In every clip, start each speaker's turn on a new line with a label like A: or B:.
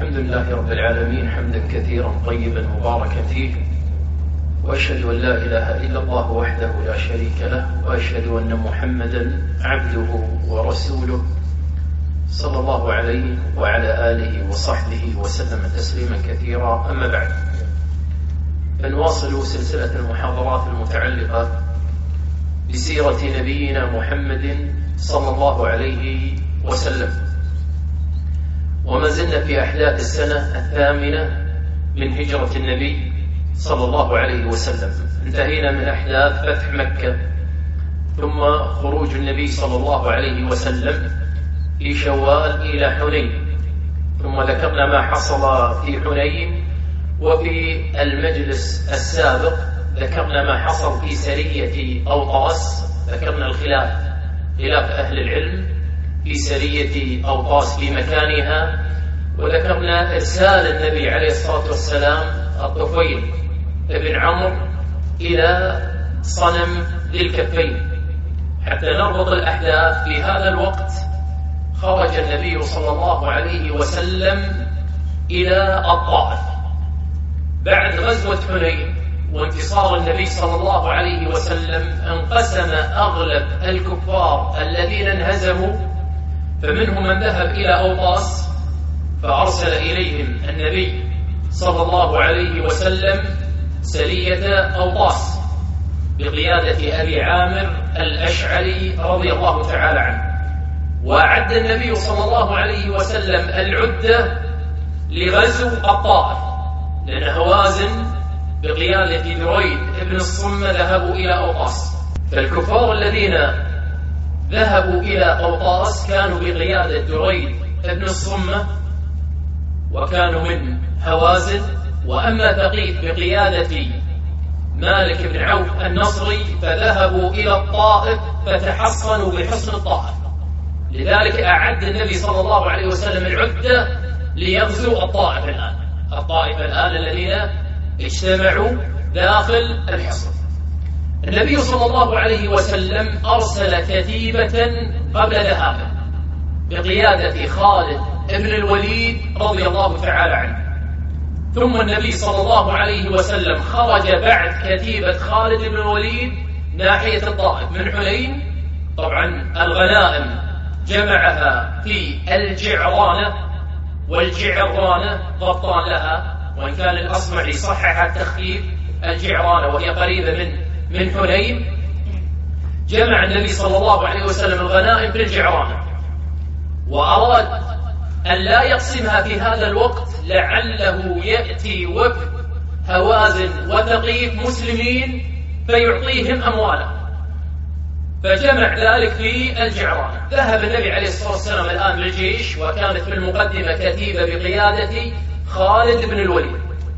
A: الحمد لله رب العالمين حمدا كثيرا طيبا مباركا فيه، وأشهد أن لا إله إلا الله وحده لا شريك له، وأشهد أن محمدا عبده ورسوله صلى الله عليه وعلى آله وصحبه وسلم تسليما كثيرا. أما بعد، فنواصل سلسلة المحاضرات المتعلقة بسيرة نبينا محمد صلى الله عليه وسلم، وما زلنا في أحداث السنة 8 من هجرة النبي صلى الله عليه وسلم. انتهينا من أحداث فتح مكة، ثم خروج النبي صلى الله عليه وسلم في شوال إلى حنين، ثم ذكرنا ما حصل في حنين، وفي المجلس السابق ذكرنا ما حصل في سرية أوطاس. ذكرنا خلاف أهل العلم في سرية أوطاس في مكانها، وذكرنا إرسال النبي عليه الصلاة والسلام الطفيل ابن عمرو إلى صنم ذي الكفين. حتى نربط الأحداث، في هذا الوقت خرج النبي صلى الله عليه وسلم إلى الطائف بعد غزوة حنين وانتصار النبي صلى الله عليه وسلم. انقسم أغلب الكفار الذين انهزموا، فمنهم من ذهب إلى أوطاس فأرسل إليهم النبي صلى الله عليه وسلم سرية أوطاس بقيادة أبي عامر الأشعري رضي الله تعالى عنه. وأعد النبي صلى الله عليه وسلم العدة لغزو الطائف، لأن هوازن بقيادة دريد ابن الصمة ذهبوا إلى أوطاس. فالكفار الذين ذهبوا إلى أوطاس كانوا بقيادة دريد ابن الصمة، وكانوا من هوازن. وأما ثقيف بقيادة مالك بن عوف النصري فذهبوا إلى الطائف فتحصنوا بحصن الطائف. لذلك أعد النبي صلى الله عليه وسلم العدة ليغزو الطائف الآن الذين اجتمعوا داخل الحصن. النبي صلى الله عليه وسلم أرسل كتيبة قبل ذهابه بقيادة خالد ابن الوليد رضي الله تعالى عنه. ثم النبي صلى الله عليه وسلم خرج بعد كتيبة خالد بن الوليد ناحية الطائف من حنين. طبعا الغنائم جمعها في الجعرانة، والجعرانة ضبطان لها، وإن كان الأصمعي صحح التخفيف الجعرانة وهي قريبة من حنين. جمع النبي صلى الله عليه وسلم الغنائم في الجعرانة، وأراد أن لا يقسمها في هذا الوقت لعله يأتي وفد هوازن وثقيف مسلمين فيعطيهم أموالا، فجمع ذلك في الجعرانة. ذهب النبي عليه الصلاة والسلام الآن بالجيش، وكانت في المقدمة كتيبة بقيادة خالد بن الوليد.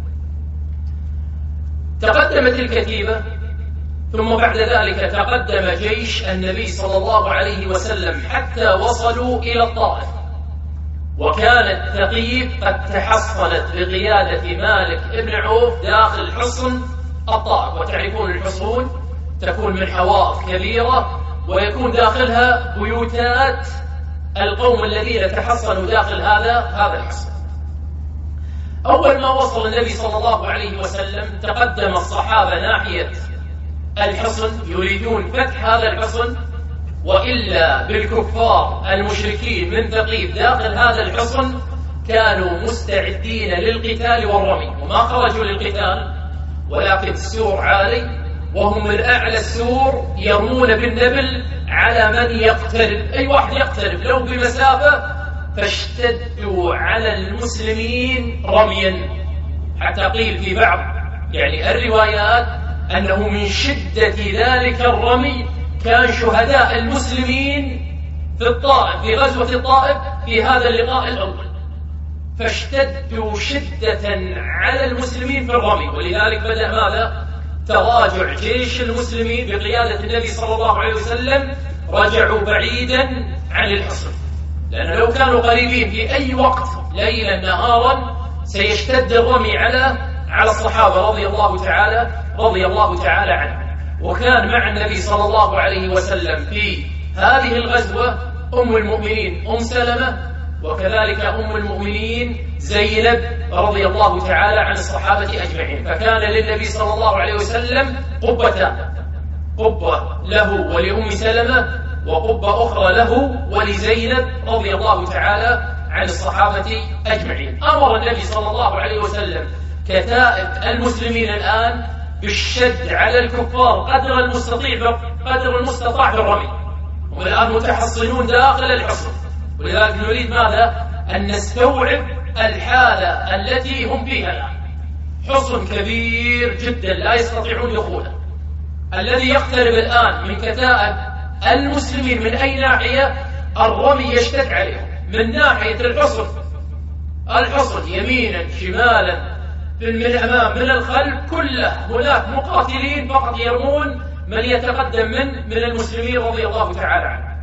A: تقدمت الكتيبة، ثم بعد ذلك تقدم جيش النبي صلى الله عليه وسلم حتى وصلوا إلى الطائف. وكانت ثقيف قد تحصنت بقيادة مالك بن عوف داخل حصن الطائف. وتعرفون الحصون تكون من حوائط كبيرة، ويكون داخلها بيوتات القوم الذين تحصنوا داخل هذا الحصن. أول ما وصل النبي صلى الله عليه وسلم تقدم الصحابة ناحية الحصن يريدون فتح هذا الحصن، وإلا بالكفار المشركين من ثقيف داخل هذا الحصن كانوا مستعدين للقتال والرمي، وما خرجوا للقتال ولكن السور عالي، وهم من أعلى السور يرمون بالنبل على من يقترب، أي واحد يقترب لو بمسافة، فاشتدوا على المسلمين رميا. حتى قيل في بعض الروايات أنه من شدة ذلك الرمي كان شهداء المسلمين في الطائف في غزوة الطائف في هذا اللقاء الأول، فاشتدوا شدة على المسلمين في الرمي. ولذلك بدأ ماذا؟ تراجع جيش المسلمين بقيادة النبي صلى الله عليه وسلم، رجعوا بعيدا عن الحصن، لأن لو كانوا قريبين في أي وقت ليلا نهارا سيشتد الرمي على الصحابة رضي الله تعالى عنهم. وكان مع النبي صلى الله عليه وسلم في هذه الغزوة أم المؤمنين أم سلمة، وكذلك أم المؤمنين زينب رضي الله تعالى عن الصحابة أجمعين. فكان للنبي صلى الله عليه وسلم قبتان، قبة له ولأم سلمة، وقبة أخرى له ولزينب رضي الله تعالى عن الصحابة أجمعين. أمر النبي صلى الله عليه وسلم كتائب المسلمين الآن بالشد على الكفار قدر المستطاع بالرمي، هم الآن متحصنون داخل الحصن، ولذلك نريد ماذا؟ أن نستوعب الحالة التي هم فيها الآن. حصن كبير جدا لا يستطيعون دخوله. الذي يقترب الآن من كتائب المسلمين من أي ناحية؟ الرمي يشتد عليهم من ناحية الحصن يمينا شمالا من الأمام من الخلف، كله هناك مقاتلين فقط يرمون من يتقدم من المسلمين رضي الله تعالى عنه.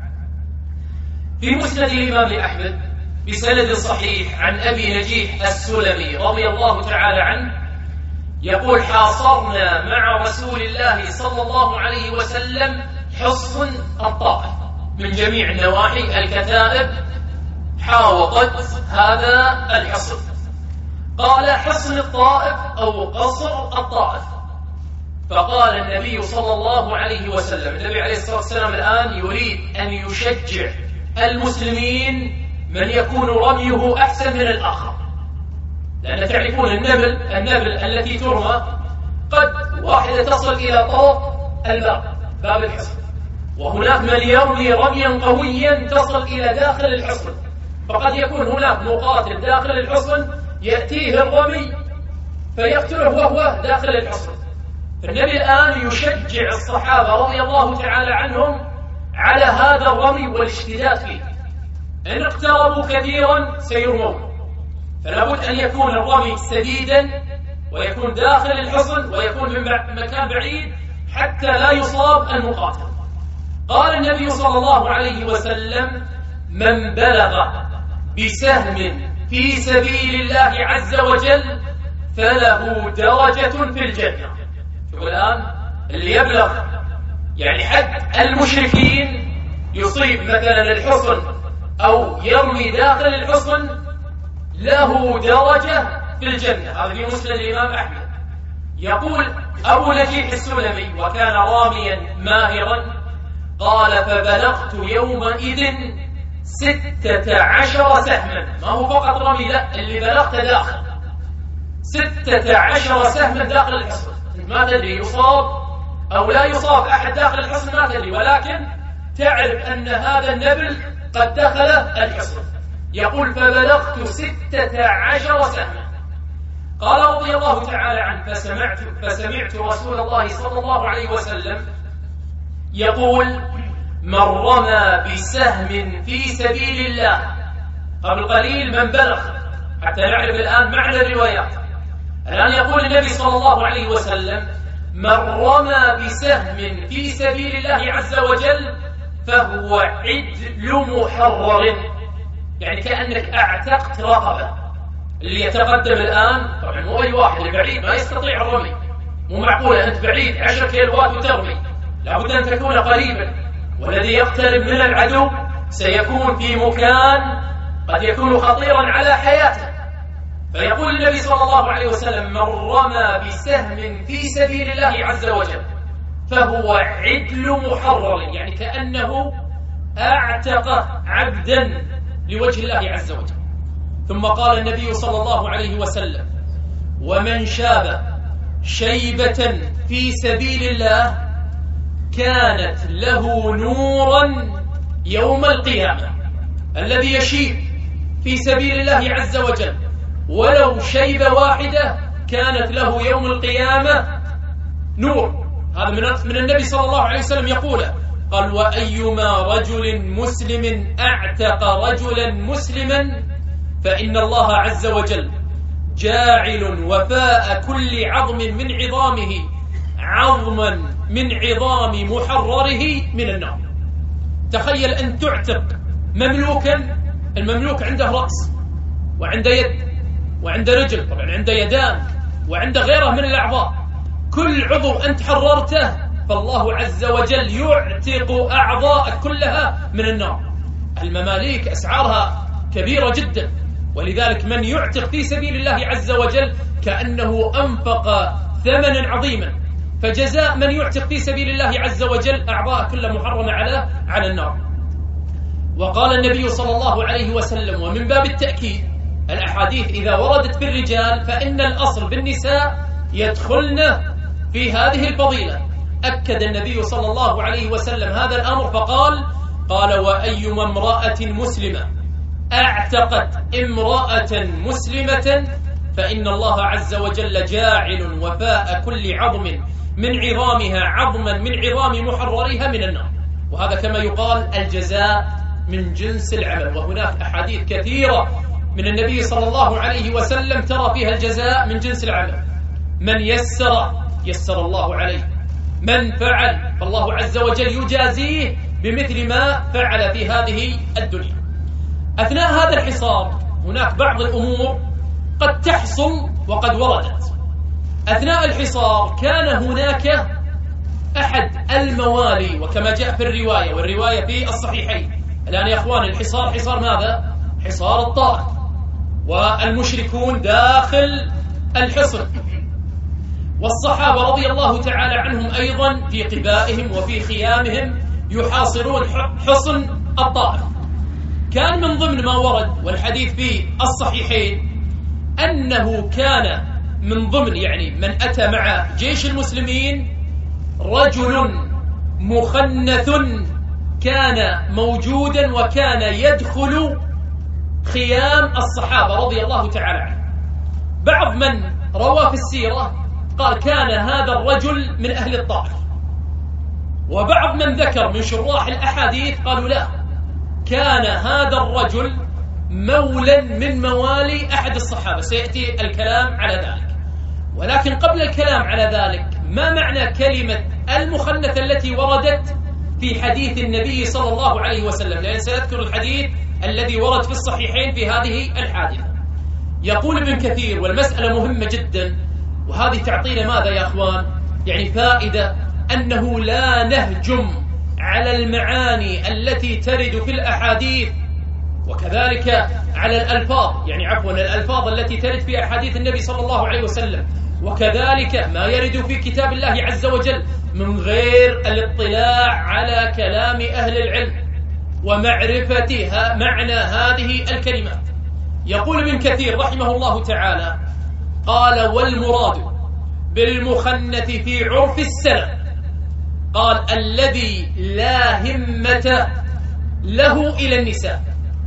A: في مسند الإمام أحمد بسند صحيح عن أبي نجيح السلمي رضي الله تعالى عنه يقول: حاصرنا مع رسول الله صلى الله عليه وسلم حصن الطائف من جميع النواحي، الكتائب حاوطت هذا الحصن. قال: حصن الطائف أو قصر الطائف. فقال النبي صلى الله عليه وسلم، النبي عليه الصلاة والسلام الآن يريد أن يشجع المسلمين من يكون رميه أحسن من الآخر، لأن تعرفون النبل التي ترمى قد واحدة تصل إلى طرف باب الحصن، وهناك من يرمي رميا قويا تصل إلى داخل الحصن، فقد يكون هناك مقاتل داخل الحصن يأتيه الرمي فيقتله وهو داخل الحصن. فالنبي الآن يشجع الصحابة رضي الله تعالى عنهم على هذا الرمي والاشتداد فيه. إن اقتربوا كثيرا سيرمون، فلا بد أن يكون الرمي سديدا ويكون داخل الحصن ويكون من مكان بعيد حتى لا يصاب المقاتل. قال النبي صلى الله عليه وسلم: من بلغ بسهم في سبيل الله عز وجل فله درجة في الجنة. شوف الآن اللي يبلغ يعني حد المشركين يصيب مثلا الحصن أو يرمي داخل الحصن له درجة في الجنة. هذا في مسند الإمام أحمد. يقول أبو نجيح السلمي وكان راميا ماهرا، قال: فبلغت يومئذ 16 سهما. ما هو فقط رمي، لا، اللي بلغت داخل 16 سهما داخل الحصن. ما تدري يصاب أو لا يصاب أحد داخل الحصن، ما تدري، ولكن تعرف أن هذا النبل قد دخل الحصن. يقول: فبلغت 16 سهما. قال رضي الله تعالى عنه: فسمعت رسول الله صلى الله عليه وسلم يقول: من رمى بسهم في سبيل الله. قبل قليل من بلغ، حتى نعرف الآن معنى الروايات. الآن يقول النبي صلى الله عليه وسلم: من رمى بسهم في سبيل الله عز وجل فهو عدل محرر، يعني كأنك أعتقت رقبة. اللي يتقدم الآن طبعا مو أي واحد، البعيد ما يستطيع الرمي، مو معقولة أنت بعيد 10 كيلوات وترمي، لابد أن تكون قريبا. والذي يقترب من العدو سيكون في مكان قد يكون خطيرا على حياته. فيقول النبي صلى الله عليه وسلم: من رمى بسهم في سبيل الله عز وجل فهو عدل محرر، يعني كأنه أعتق عبدا لوجه الله عز وجل. ثم قال النبي صلى الله عليه وسلم: ومن شاب شيبة في سبيل الله كانت له نورا يوم القيامة. الذي يشيب في سبيل الله عز وجل ولو شيبة واحدة كانت له يوم القيامة نور. هذا من النبي صلى الله عليه وسلم يقوله. قال: وأيما رجل مسلم أعتق رجلا مسلما فإن الله عز وجل جاعل وفاء كل عظم من عظامه عظما من عظام محرره من النار. تخيل أن تعتق مملوكا، المملوك عنده رأس وعنده يد وعنده رجل، طبعا عنده يدان وعنده غيره من الأعضاء، كل عضو أنت حررته فالله عز وجل يعتق أعضاءك كلها من النار. المماليك أسعارها
B: كبيرة جدا، ولذلك من يعتق في سبيل الله عز وجل كأنه أنفق ثمنا عظيما، فجزاء من يعتق في سبيل الله عز وجل أعضاء كل محرمة على النار. وقال النبي صلى الله عليه وسلم، ومن باب التأكيد الأحاديث إذا وردت في الرجال فإن الأصل بالنساء يدخلن في هذه الفضيلة. أكد النبي صلى الله عليه وسلم هذا الأمر فقال: وأيما امرأة مسلمة أعتقت امرأة مسلمة فإن الله عز وجل جاعل وفاء كل عظم من عظامها عظما من عظام محررها من النار. وهذا كما يقال الجزاء من جنس العمل. وهناك أحاديث كثيرة من النبي صلى الله عليه وسلم ترى فيها الجزاء من جنس العمل. من يسر الله عليه، من فعل فالله عز وجل يجازيه بمثل ما فعل في هذه الدنيا. أثناء هذا الحصار هناك بعض الأمور قد تحصل وقد وردت. أثناء الحصار كان هناك أحد الموالي، وكما جاء في الرواية، والرواية في الصحيحين. الآن يا أخوان الحصار حصار ماذا؟ حصار الطائف، والمشركون داخل الحصن، والصحابة رضي الله تعالى عنهم أيضا في قبائهم وفي خيامهم يحاصرون حصن الطائف. كان من ضمن ما ورد والحديث في الصحيحين أنه كان من ضمن من أتى مع جيش المسلمين رجل مخنث كان موجودا وكان يدخل خيام الصحابة رضي الله تعالى عنهم. بعض من روى في السيرة قال كان هذا الرجل من أهل الطائف، وبعض من ذكر من شراح الأحاديث قالوا لا، كان هذا الرجل مولا من موالي أحد الصحابة. سيأتي الكلام على ذلك، ولكن قبل الكلام على ذلك ما معنى كلمة المخنث التي وردت في حديث النبي صلى الله عليه وسلم؟ لأن سنذكر الحديث الذي ورد في الصحيحين في هذه الحادثة. يقول ابن كثير، والمسألة مهمة جدا، وهذه تعطينا ماذا يا أخوان؟ فائدة أنه لا نهجم على المعاني التي ترد في الأحاديث، وكذلك على الألفاظ، الألفاظ التي ترد في أحاديث النبي صلى الله عليه وسلم، وكذلك ما يرد في كتاب الله عز وجل من غير الاطلاع على كلام أهل العلم ومعرفتها معنى هذه الكلمات. يقول ابن كثير رحمه الله تعالى قال: والمراد بالمخنث في عرف السلف، قال: الذي لا همة له إلى النساء.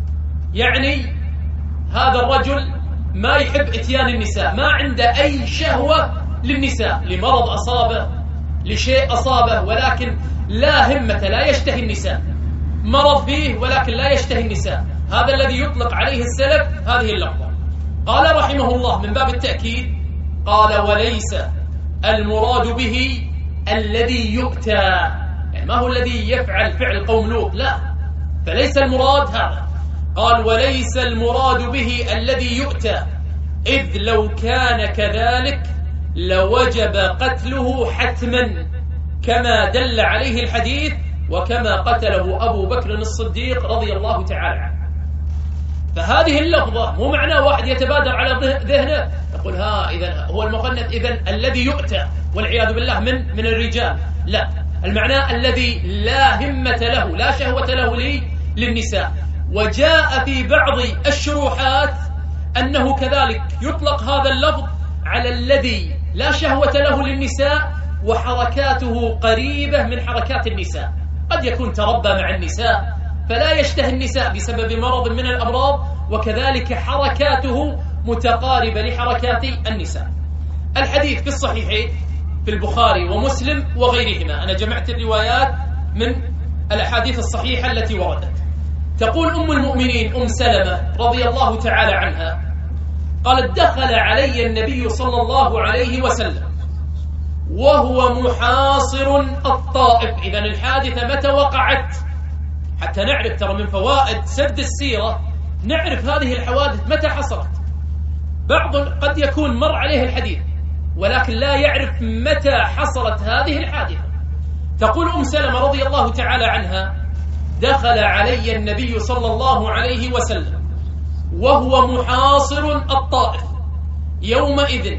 B: هذا الرجل ما يحب اتيان النساء، ما عنده أي شهوة للنساء، لمرض أصابه، لشيء أصابه، ولكن لا همة، لا يشتهي النساء، مرض فيه ولكن لا يشتهي النساء. هذا الذي يطلق عليه السلف هذه اللفظة. قال رحمه الله من باب التأكيد، قال: وليس المراد به الذي يؤتى، ما هو الذي يفعل فعل قوم لوط، لا، فليس المراد هذا. قال: وليس المراد به الذي يؤتى، إذ لو كان كذلك لوجب قتله حتما، كما دل عليه الحديث وكما قتله أبو بكر الصديق رضي الله تعالى عنه. فهذه اللفظة مو معنى واحد يتبادر على ذهنه يقول إذن هو المخنث، إذن الذي يؤتى والعياذ بالله من الرجال، لا، المعنى الذي لا همة له، لا شهوة له للنساء. وجاء في بعض الشروحات أنه كذلك يطلق هذا اللفظ على الذي لا شهوة له للنساء وحركاته قريبة من حركات النساء. قد يكون تربى مع النساء فلا يشتهي النساء بسبب مرض من الأمراض، وكذلك حركاته متقاربة لحركات النساء. الحديث في الصحيحين في البخاري ومسلم وغيرهما، أنا جمعت الروايات من الأحاديث الصحيحة التي وردت. تقول أم المؤمنين أم سلمة رضي الله تعالى عنها قالت: دخل علي النبي صلى الله عليه وسلم وهو محاصر الطائف. إذن الحادثة متى وقعت؟ حتى نعرف، ترى من فوائد سرد السيرة نعرف هذه الحوادث متى حصلت. بعض قد يكون مر عليه الحديث ولكن لا يعرف متى حصلت هذه الحادثة. تقول أم سلمة رضي الله تعالى عنها: دخل علي النبي صلى الله عليه وسلم وهو محاصر الطائف يومئذ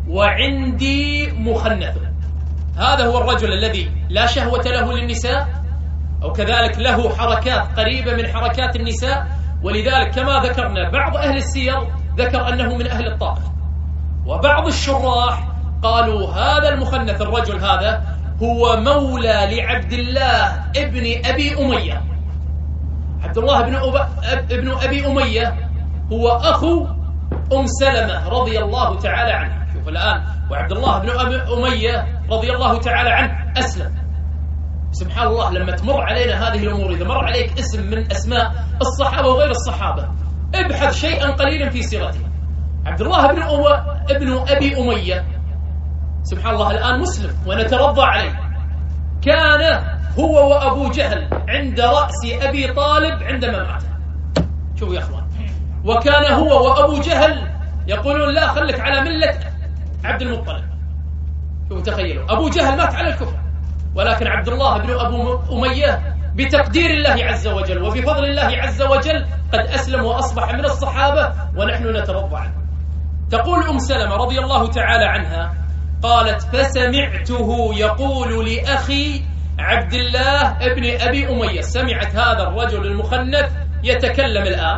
B: وعندي مخنث. هذا هو الرجل الذي لا شهوة له للنساء، أو كذلك له حركات قريبة من حركات النساء، ولذلك كما ذكرنا بعض أهل السير ذكر أنه من أهل الطائف، وبعض الشراح قالوا هذا المخنث الرجل هذا هو مولى لعبد الله ابن أبي أمية. عبد الله ابن أبي أمية هو أخو أم سلمة رضي الله تعالى عنها. شوف الآن، وعبد الله بن أبي أمية رضي الله تعالى عنه أسلم. سبحان الله، لما تمر علينا هذه الأمور، إذا مر عليك اسم من أسماء الصحابة وغير الصحابة ابحث شيئا قليلا في سيرته. عبد الله ابن أبي أمية سبحان الله الآن مسلم ونترضى عليه. كان هو وأبو جهل عند رأس أبي طالب عندما مات. شوفوا يا أخوان، وكان هو وأبو جهل يقولون لا خلك على ملة عبد المطلب. شوفوا تخيلوا، أبو جهل مات على الكفر، ولكن عبد الله بن أبو أمية بتقدير الله عز وجل وبفضل الله عز وجل قد أسلم وأصبح من الصحابة ونحن نترضى عنه. تقول أم سلمة رضي الله تعالى عنها قالت: فسمعته يقول لأخي عبد الله ابن أبي أمية. سمعت هذا الرجل المخنث يتكلم الآن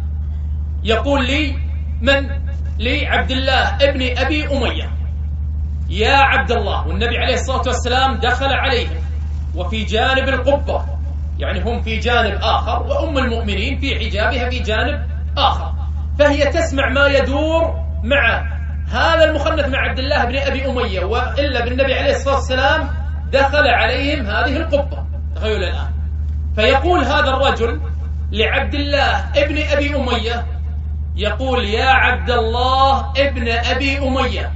B: يقول لي من؟ لعبد الله ابن أبي أمية: يا عبد الله. والنبي عليه الصلاة والسلام دخل عليهم وفي جانب القبة، يعني هم في جانب آخر وأم المؤمنين في حجابها في جانب آخر، فهي تسمع ما يدور مع هذا المخنث مع عبد الله بن أبي أمية، وإلا بالنبي عليه الصلاة والسلام دخل عليهم هذه القبة. تخيلوا الآن، فيقول هذا الرجل لعبد الله ابن أبي أمية، يقول: يا عبد الله ابن أبي أمية،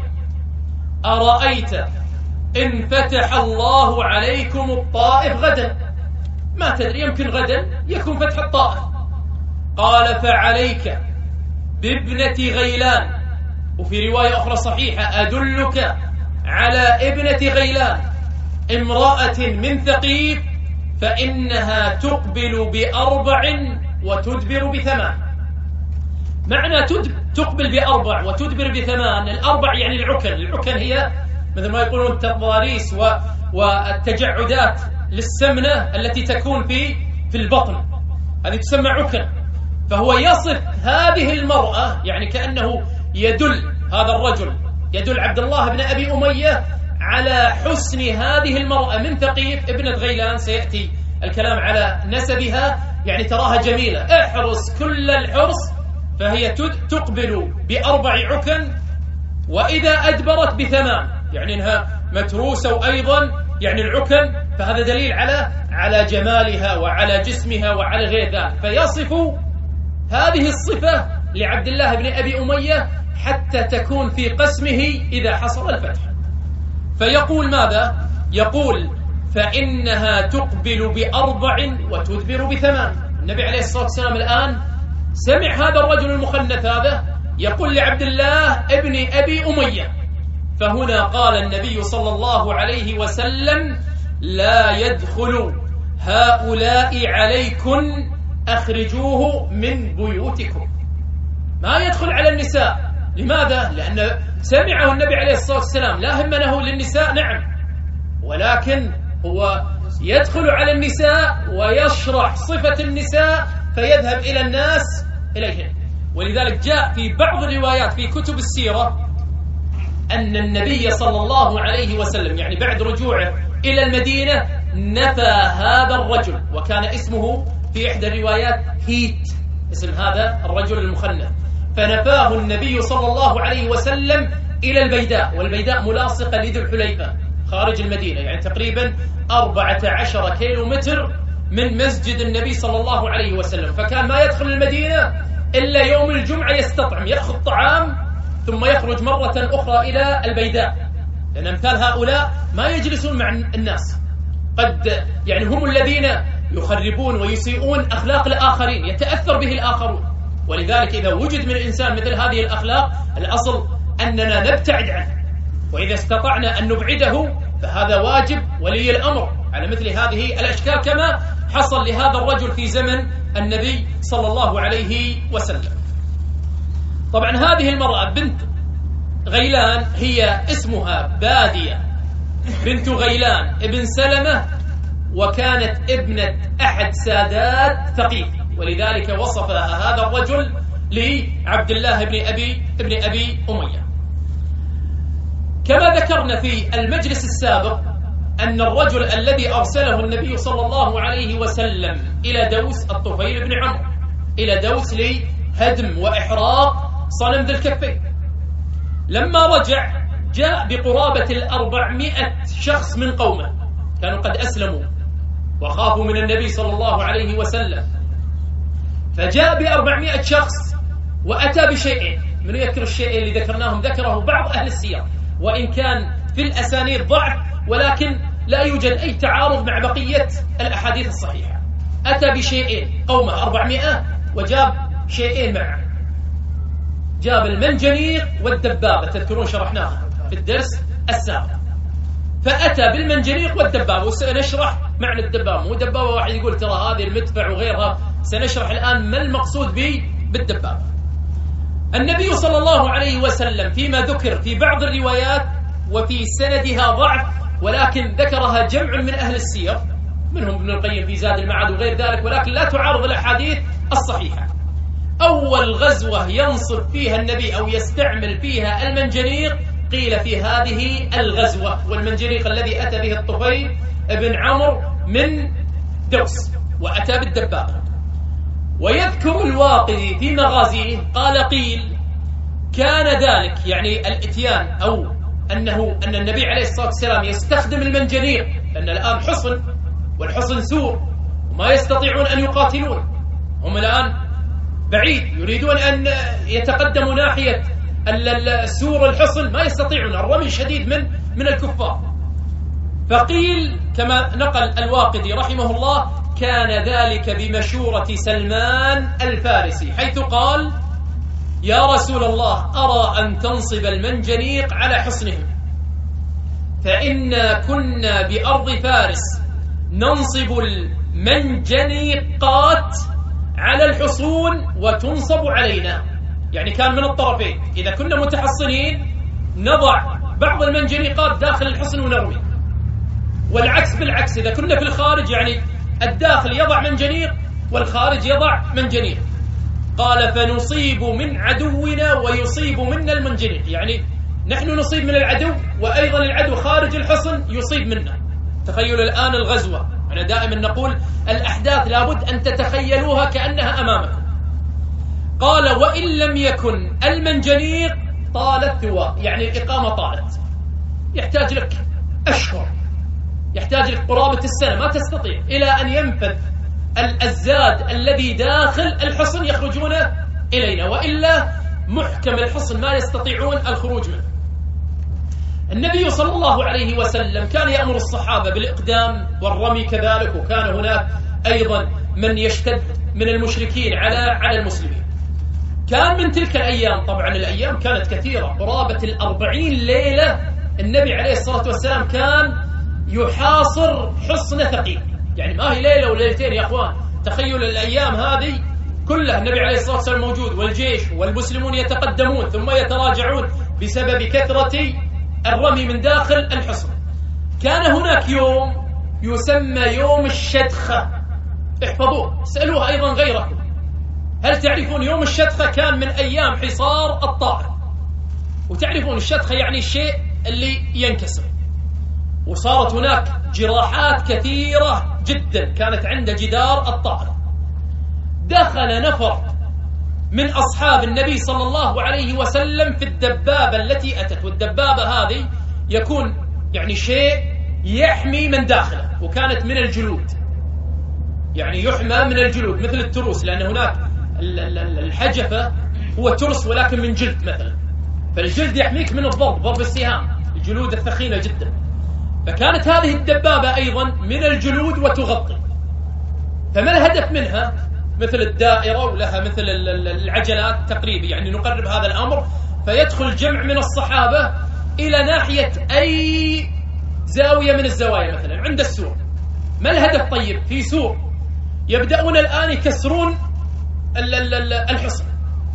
B: أرأيت إن فتح الله عليكم الطائف غدا؟ ما تدري، يمكن غدا يكون فتح الطائف. قال: فعليك بابنة غيلان. وفي رواية أخرى صحيحة: أدلك على ابنة غيلان امرأة من ثقيف فإنها تقبل ب4 وتدبر ب8. معنى تقبل ب4 وتدبر ب8، الأربع يعني العكن هي مثل ما يقولون التضاريس والتجعدات للسمنة التي تكون في البطن، هذه تسمى عكن. فهو يصف هذه المرأة، يعني كأنه يدل هذا الرجل يدل عبد الله بن أبي أمية على حسن هذه المرأة من ثقيف ابنة غيلان. سيأتي الكلام على نسبها، يعني تراها جميلة، احرص كل الحرص، فهي تقبل ب4 عكن، وإذا أدبرت ب8، يعني إنها متروسة، وأيضا يعني العكن، فهذا دليل على جمالها وعلى جسمها وعلى غير ذلك. فيصف هذه الصفة لعبد الله بن أبي أمية حتى تكون في قسمه إذا حصل الفتح. فيقول ماذا؟ يقول: فإنها تقبل ب4 وتدبر ب8. النبي عليه الصلاة والسلام الآن سمع هذا الرجل المخنث هذا يقول لعبد الله ابن أبي أمية. فهنا قال النبي صلى الله عليه وسلم: لا يدخل هؤلاء عليكن، أخرجوه من بيوتكم. ما يدخل على النساء. لماذا؟ لأن سمعه النبي عليه الصلاة والسلام لا هم له للنساء، نعم، ولكن هو يدخل على النساء ويشرح صفة النساء فيذهب إلى الناس إليهن. ولذلك جاء في بعض الروايات في كتب السيرة أن النبي صلى الله عليه وسلم يعني بعد رجوعه إلى المدينة نفى هذا الرجل، وكان اسمه في إحدى الروايات هيت، اسم هذا الرجل المخنث، فنفاه النبي صلى الله عليه وسلم إلى البيداء، والبيداء ملاصقة لذي الحليفة خارج المدينة، يعني تقريبا 14 كيلومتر من مسجد النبي صلى الله عليه وسلم. فكان ما يدخل المدينة إلا يوم الجمعة يستطعم، يأخذ طعام ثم يخرج مرة أخرى إلى البيداء، لأن أمثال هؤلاء ما يجلسون مع الناس، قد يعني هم الذين يخربون ويسيئون أخلاق الآخرين، يتأثر به الآخرون. ولذلك إذا وجد من الإنسان مثل هذه الأخلاق الأصل أننا نبتعد عنه، وإذا استطعنا أن نبعده فهذا واجب ولي الأمر على مثل هذه الأشكال، كما حصل لهذا الرجل في زمن النبي صلى الله عليه وسلم. طبعا هذه المرأة بنت غيلان هي اسمها بادية بنت غيلان ابن سلمة، وكانت ابنة أحد سادات ثقيف، ولذلك وصفها هذا الرجل لعبد الله ابن أبي أمية. كما ذكرنا في المجلس السابق أن الرجل الذي أرسله النبي صلى الله عليه وسلم إلى دوس الطفيل بن عمرو، إلى دوس لهدم وإحراق صنم ذي الكفين، لما رجع جاء بقرابة 400 شخص من قومه، كانوا قد أسلموا وخافوا من النبي صلى الله عليه وسلم، فجاء ب400 شخص وأتى بشيئين. من يذكر الشيئين اللي ذكرناهم؟ ذكره بعض أهل السير، وإن كان في الأسانيد ضعف، ولكن لا يوجد أي تعارض مع بقية الأحاديث الصحيحة. أتى بشيئين، قومه 400 وجاب شيئين معه، جاب المنجنيق والدبابة، تذكرون شرحناها في الدرس السابق. فأتى بالمنجنيق والدبابة، وسنشرح معنى الدبابة، مو دبابة واحد يقول ترى هذه المدفع وغيرها، سنشرح الآن ما المقصود بالدبابة. النبي صلى الله عليه وسلم فيما ذكر في بعض الروايات وفي سندها ضعف، ولكن ذكرها جمع من أهل السير، منهم ابن القيم في زاد المعاد وغير ذلك، ولكن لا تعارض الأحاديث الصحيحة. أول غزوة ينصب فيها النبي أو يستعمل فيها المنجنيق قيل في هذه الغزوة، والمنجنيق الذي أتى به الطفيل بن عمرو من دوس، وأتى بالدبابة. ويذكر الواقدي في مغازيه قال قيل كان ذلك يعني الاتيان أو أن النبي عليه الصلاة والسلام يستخدم المنجنيق، لأن الآن حصن والحصن سور وما يستطيعون أن يقاتلون، هم الآن بعيد يريدون أن يتقدموا ناحية السور الحصن، ما يستطيعون، الرمي شديد من الكفار. فقيل كما نقل الواقدي رحمه الله كان ذلك بمشورة سلمان الفارسي، حيث قال يا رسول الله أرى أن تنصب المنجنيق على حصنهم، فإنا كنا بأرض فارس ننصب المنجنيقات على الحصون وتنصب علينا، يعني كان من الطرفين، إذا كنا متحصنين نضع بعض المنجنيقات داخل الحصن ونرمي، والعكس بالعكس، إذا كنا في الخارج يعني الداخل يضع منجنيق والخارج يضع منجنيق. قال فنصيب من عدونا ويصيب منا المنجنيق، يعني نحن نصيب من العدو وأيضا العدو خارج الحصن يصيب منا. تخيلوا الآن الغزوة، أنا دائما نقول الأحداث لابد أن تتخيلوها كأنها أمامكم. قال وإن لم يكن المنجنيق طال الثوى، يعني الإقامة طالت، يحتاج لك أشهر، يحتاج لك قرابة السنة، ما تستطيع إلى أن ينفذ الزاد الذي داخل الحصن يخرجون إلينا، وإلا محكم الحصن ما يستطيعون الخروج منه. النبي صلى الله عليه وسلم كان يأمر الصحابة بالإقدام والرمي كذلك، وكان هناك أيضا من يشتد من المشركين على المسلمين. كان من تلك الأيام، طبعا الأيام كانت كثيرة، قرابة 40 ليلة النبي عليه الصلاة والسلام كان يحاصر حصن ثقيف، يعني ما هي ليلة وليلتين يا أخوان، تخيل الأيام هذه كلها النبي عليه الصلاة والسلام موجود، والجيش والمسلمون يتقدمون ثم يتراجعون بسبب كثرة الرمي من داخل الحصن. كان هناك يوم يسمى يوم الشدخة، احفظوه، اسألوه أيضا غيركم، هل تعرفون يوم الشدخة؟ كان من أيام حصار الطائف، وتعرفون الشدخة يعني الشيء اللي ينكسر، وصارت هناك جراحات كثيرة جدا كانت عند جدار الطائف. دخل نفر من أصحاب النبي صلى الله عليه وسلم في الدبابة التي أتت، والدبابة هذه يكون يعني شيء يحمي من داخله، وكانت من الجلود، يعني يحمى من الجلود مثل التروس، لأن هناك الحجفة هو ترس ولكن من جلد مثلا، فالجلد يحميك من ضرب السهام، الجلود الثخينة جدا. فكانت هذه الدبابة أيضا من الجلود وتغطي. فما الهدف منها؟ مثل الدائرة ولها مثل العجلات تقريبا، يعني نقرب هذا الأمر، فيدخل جمع من الصحابة إلى ناحية أي زاوية من الزوايا مثلا عند السور. ما الهدف؟ طيب في سور يبدأون الآن يكسرون الحصن،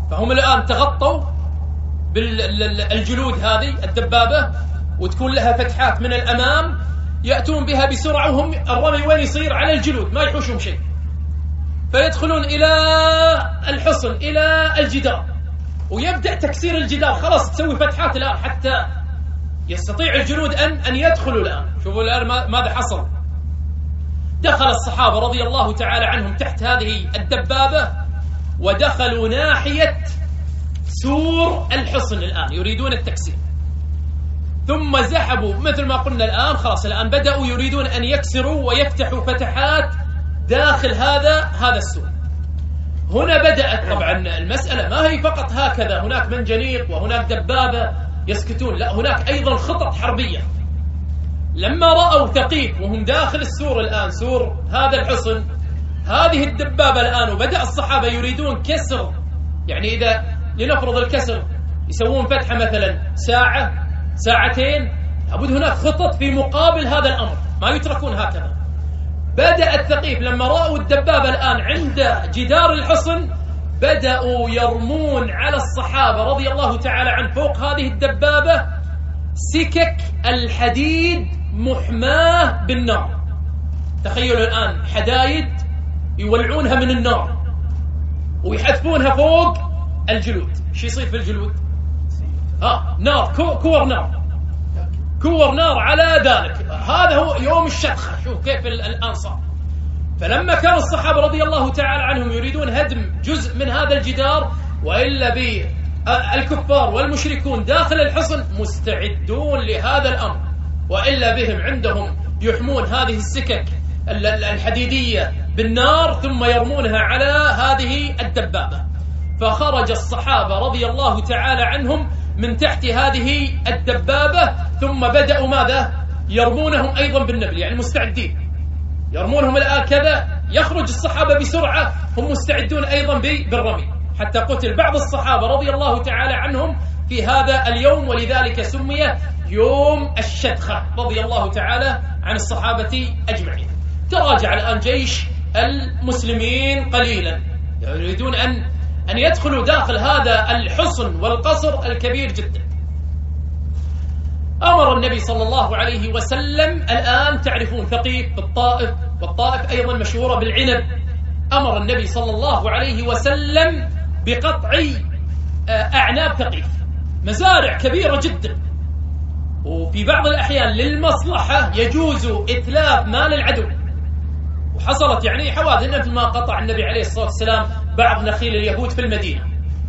B: فهم الآن تغطوا بالجلود هذه الدبابة، وتكون لها فتحات من الأمام، يأتون بها بسرعة، وهم الرمي وين يصير؟ على الجلود، ما يحوشهم شيء، فيدخلون إلى الحصن، إلى الجدار، ويبدأ تكسير الجدار. خلاص تسوي فتحات الآن حتى يستطيع الجنود أن يدخلوا الآن. شوفوا الآن ماذا حصل. دخل الصحابة رضي الله تعالى عنهم تحت هذه الدبابة، ودخلوا ناحية سور الحصن الآن يريدون التكسير، ثم زحبوا مثل ما قلنا الآن. خلاص الآن بدأوا يريدون أن يكسروا ويفتحوا فتحات داخل هذا السور. هنا بدأت طبعا المسألة، ما هي فقط هكذا هناك منجنيق وهناك دبابة يسكتون، لا، هناك أيضا خطط حربية. لما رأوا ثقيف وهم داخل السور الآن، سور هذا الحصن، هذه الدبابة الآن، وبدأ الصحابة يريدون كسر، يعني إذا لنفرض الكسر يسوون فتحة مثلا ساعة ساعتين، لابد هناك خطط في مقابل هذا الأمر، ما يتركون هكذا. بدأ الثقيف لما رأوا الدبابة الآن عند جدار الحصن، بدأوا يرمون على الصحابة رضي الله تعالى عنهم فوق هذه الدبابة سكك الحديد محماة بالنار. تخيلوا الآن حدايد يولعونها من النار ويحذفونها فوق الجلود. شو يصير في الجلود؟ نار، كور نار على ذلك. هذا هو يوم الشدخة. شوف كيف الآن صار. فلما كان الصحابة رضي الله تعالى عنهم يريدون هدم جزء من هذا الجدار، وإلا بالكفار والمشركون داخل الحصن مستعدون لهذا الأمر، وإلا بهم عندهم يحمون هذه السكك الحديدية بالنار ثم يرمونها على هذه الدبابة. فخرج الصحابة رضي الله تعالى عنهم من تحت هذه الدبابة، ثم بدأوا ماذا؟ يرمونهم أيضا بالنبل، يعني مستعدين يرمونهم الآن كذا. يخرج الصحابة بسرعة، هم مستعدون أيضا بالرمي، حتى قتل بعض الصحابة رضي الله تعالى عنهم في هذا اليوم، ولذلك سمي يوم الشدخة رضي الله تعالى عن الصحابة أجمعين. تراجع الآن جيش المسلمين قليلا، يريدون أن يدخلوا داخل هذا الحصن والقصر الكبير جدا. أمر النبي صلى الله عليه وسلم، الآن تعرفون ثقيف بالطائف، والطائف أيضا مشهورة بالعنب. أمر النبي صلى الله عليه وسلم بقطع أعناب ثقيف، مزارع كبيرة جدا، وفي بعض الأحيان للمصلحة يجوز إتلاف مال العدو. وحصلت يعني حوادث مثل ما قطع النبي عليه الصلاة والسلام بعض نخيل اليهود في المدينة.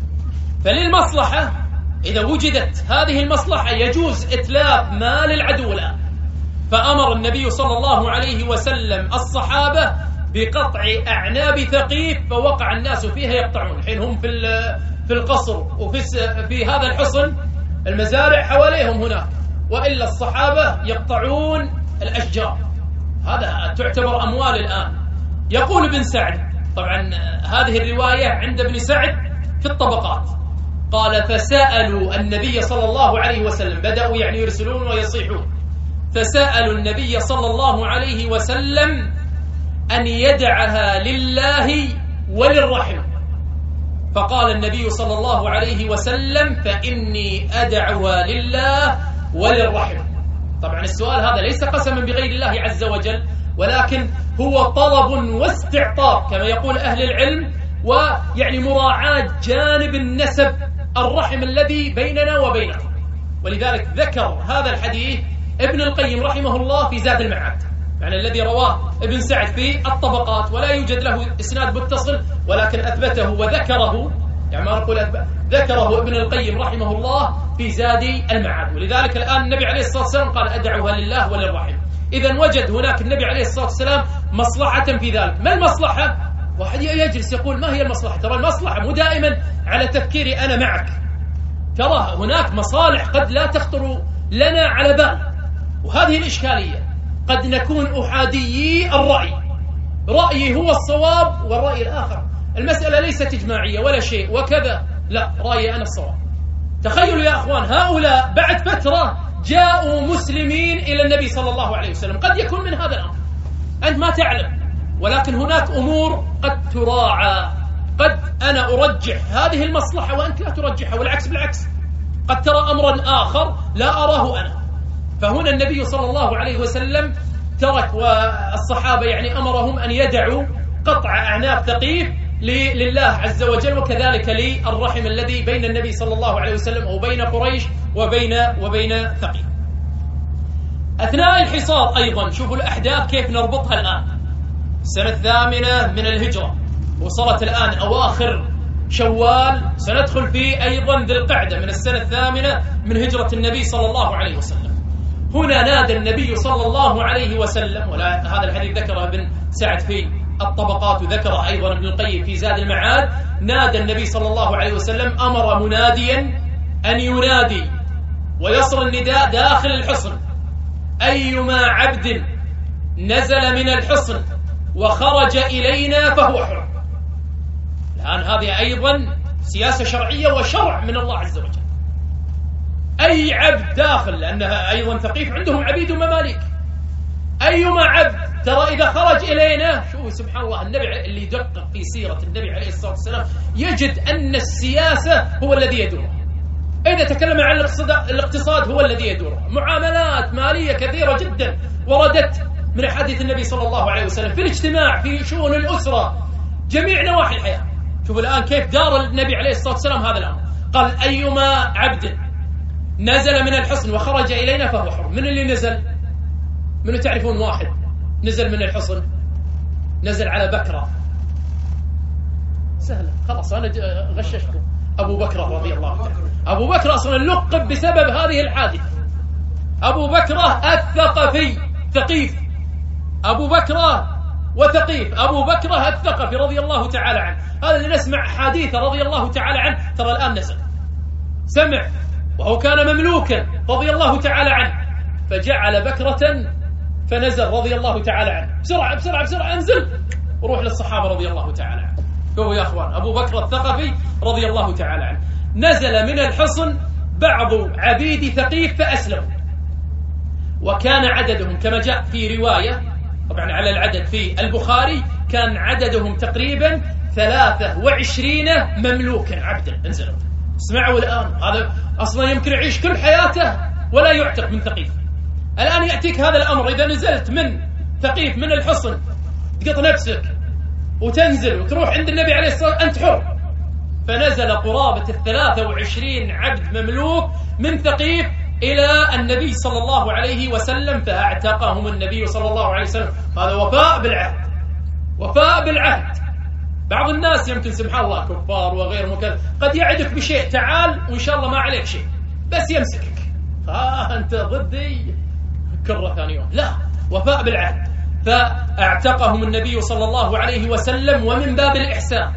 B: فللمصلحة إذا وجدت هذه المصلحة يجوز إتلاف مال العدو الآن. فأمر النبي صلى الله عليه وسلم الصحابة بقطع أعناب ثقيف، فوقع الناس فيها يقطعون. الحين هم في القصر وفي هذا الحصن المزارع حواليهم هناك، وإلا الصحابة يقطعون الأشجار. هذا تعتبر أموال الآن. يقول ابن سعد، طبعا هذه الرواية عند ابن سعد في الطبقات، قال: فسألوا النبي صلى الله عليه وسلم، بدأوا يعني يرسلون ويصيحون، فسألوا النبي صلى الله عليه وسلم أن يدعها لله وللرحم، فقال النبي صلى الله عليه وسلم: فإني أدعها لله وللرحم. طبعا السؤال هذا ليس قسما بغير الله عز وجل، ولكن هو طلب واستعطاف كما يقول أهل العلم، ويعني مراعاة جانب النسب الرحم الذي بيننا وبينكم. ولذلك ذكر هذا الحديث ابن القيم رحمه الله في زاد المعاد، يعني الذي رواه ابن سعد في الطبقات، ولا يوجد له إسناد متصل، ولكن أثبته وذكره، يعني ما نقول ذكره ابن القيم رحمه الله في زاد المعاد. ولذلك الآن النبي عليه الصلاة والسلام قال: أدعوها لله وللرحم. إذن وجد هناك النبي عليه الصلاة والسلام مصلحة في ذلك. ما المصلحة؟ واحد يجلس يقول: ما هي المصلحة؟ ترى المصلحة مو دائما على تفكيري أنا معك، ترى هناك مصالح قد لا تخطر لنا على بال، وهذه الإشكالية. قد نكون أحاديي الرأي، رأيي هو الصواب والرأي الآخر، المسألة ليست إجماعية ولا شيء وكذا، لا، رأيي أنا الصواب. تخيلوا يا أخوان، هؤلاء بعد فترة جاءوا مسلمين إلى النبي صلى الله عليه وسلم، قد يكون من هذا الأمر أنت ما تعلم، ولكن هناك أمور قد تراعى قد أنا أرجح هذه المصلحة وأنت لا ترجحها، والعكس بالعكس، قد ترى أمرا آخر لا أراه أنا. فهنا النبي صلى الله عليه وسلم ترك، والصحابة يعني أمرهم أن يدعوا قطع أعناق ثقيف لله عز وجل، وكذلك للرحم الذي بين النبي صلى الله عليه وسلم أو بين قريش وبين ثقيف. أثناء الحصار أيضا شوفوا الأحداث كيف نربطها الآن. السنة 8 من الهجرة، وصلت الآن أواخر شوال، سندخل في أيضا ذي القعدة من السنة 8 من هجرة النبي صلى الله عليه وسلم. هنا نادى النبي صلى الله عليه وسلم، وهذا الحديث ذكره ابن سعد في الطبقات، وذكره أيضا ابن القيم في زاد المعاد. نادى النبي صلى الله عليه وسلم، أمر مناديا أن ينادي ويصل النداء داخل الحصن: أيما عبد نزل من الحصن وخرج إلينا فهو حر. الآن هذه أيضا سياسة شرعية وشرع من الله عز وجل. أي عبد داخل، لأنها أيضا ثقيف عندهم عبيد ومماليك. أيما عبد ترى إذا خرج إلينا، شوفوا سبحان الله، النبي اللي يدقق في سيرة النبي عليه الصلاة والسلام يجد أن السياسة هو الذي يدور. إذا تكلم عن الاقتصاد هو الذي يدور. معاملات مالية كثيرة جدا وردت من أحاديث النبي صلى الله عليه وسلم، في الاجتماع، في شؤون الأسرة، جميع نواحي الحياة. شوفوا الآن كيف دار النبي عليه الصلاة والسلام هذا الأمر. قال: أيما عبد نزل من الحصن وخرج إلينا فهو حر. من اللي نزل؟ من تعرفون واحد نزل من الحصن، نزل على بكرة. سهلة، خلاص أنا غششكم. أبو بكر رضي الله عنه. أبو بكر أصلا لقب بسبب هذه الحادثة. أبو بكر الثقفي، ثقيف، أبو بكر وثقيف، أبو بكر الثقفي رضي الله تعالى عنه. هذا اللي نسمع حديثه رضي الله تعالى عنه، ترى الآن نزل، سمع، وهو كان مملوكا رضي الله تعالى عنه، فجعل بكرة فنزل رضي الله تعالى عنه. بسرعة بسرعة بسرعة انزل وروح للصحابة رضي الله تعالى عنه. هو يا أخوان أبو بكر الثقفي رضي الله تعالى عنه نزل من الحصن بعض عبيد ثقيف فأسلموا، وكان عددهم كما جاء في رواية، طبعا على العدد في البخاري، كان عددهم تقريبا 23 مملوكا عبدا انزلوا. اسمعوا الآن، هذا أصلا يمكن يعيش كل حياته ولا يعتق من ثقيف. الآن يأتيك هذا الأمر، إذا نزلت من ثقيف من الحصن تقط نفسك وتنزل وتروح عند النبي عليه الصلاة والسلام أنت حر. فنزل قرابة 23 عبد مملوك من ثقيف إلى النبي صلى الله عليه وسلم، فاعتقهم النبي صلى الله عليه وسلم. هذا وفاء بالعهد، وفاء بالعهد. بعض الناس يمكن سبحان الله كفار وغير مكذب قد يعدك بشيء، تعال وإن شاء الله ما عليك شيء، بس يمسكك أنت ضدي كرة ثاني يوم. لا، وفاء بالعهد. فاعتقهم النبي صلى الله عليه وسلم، ومن باب الإحسان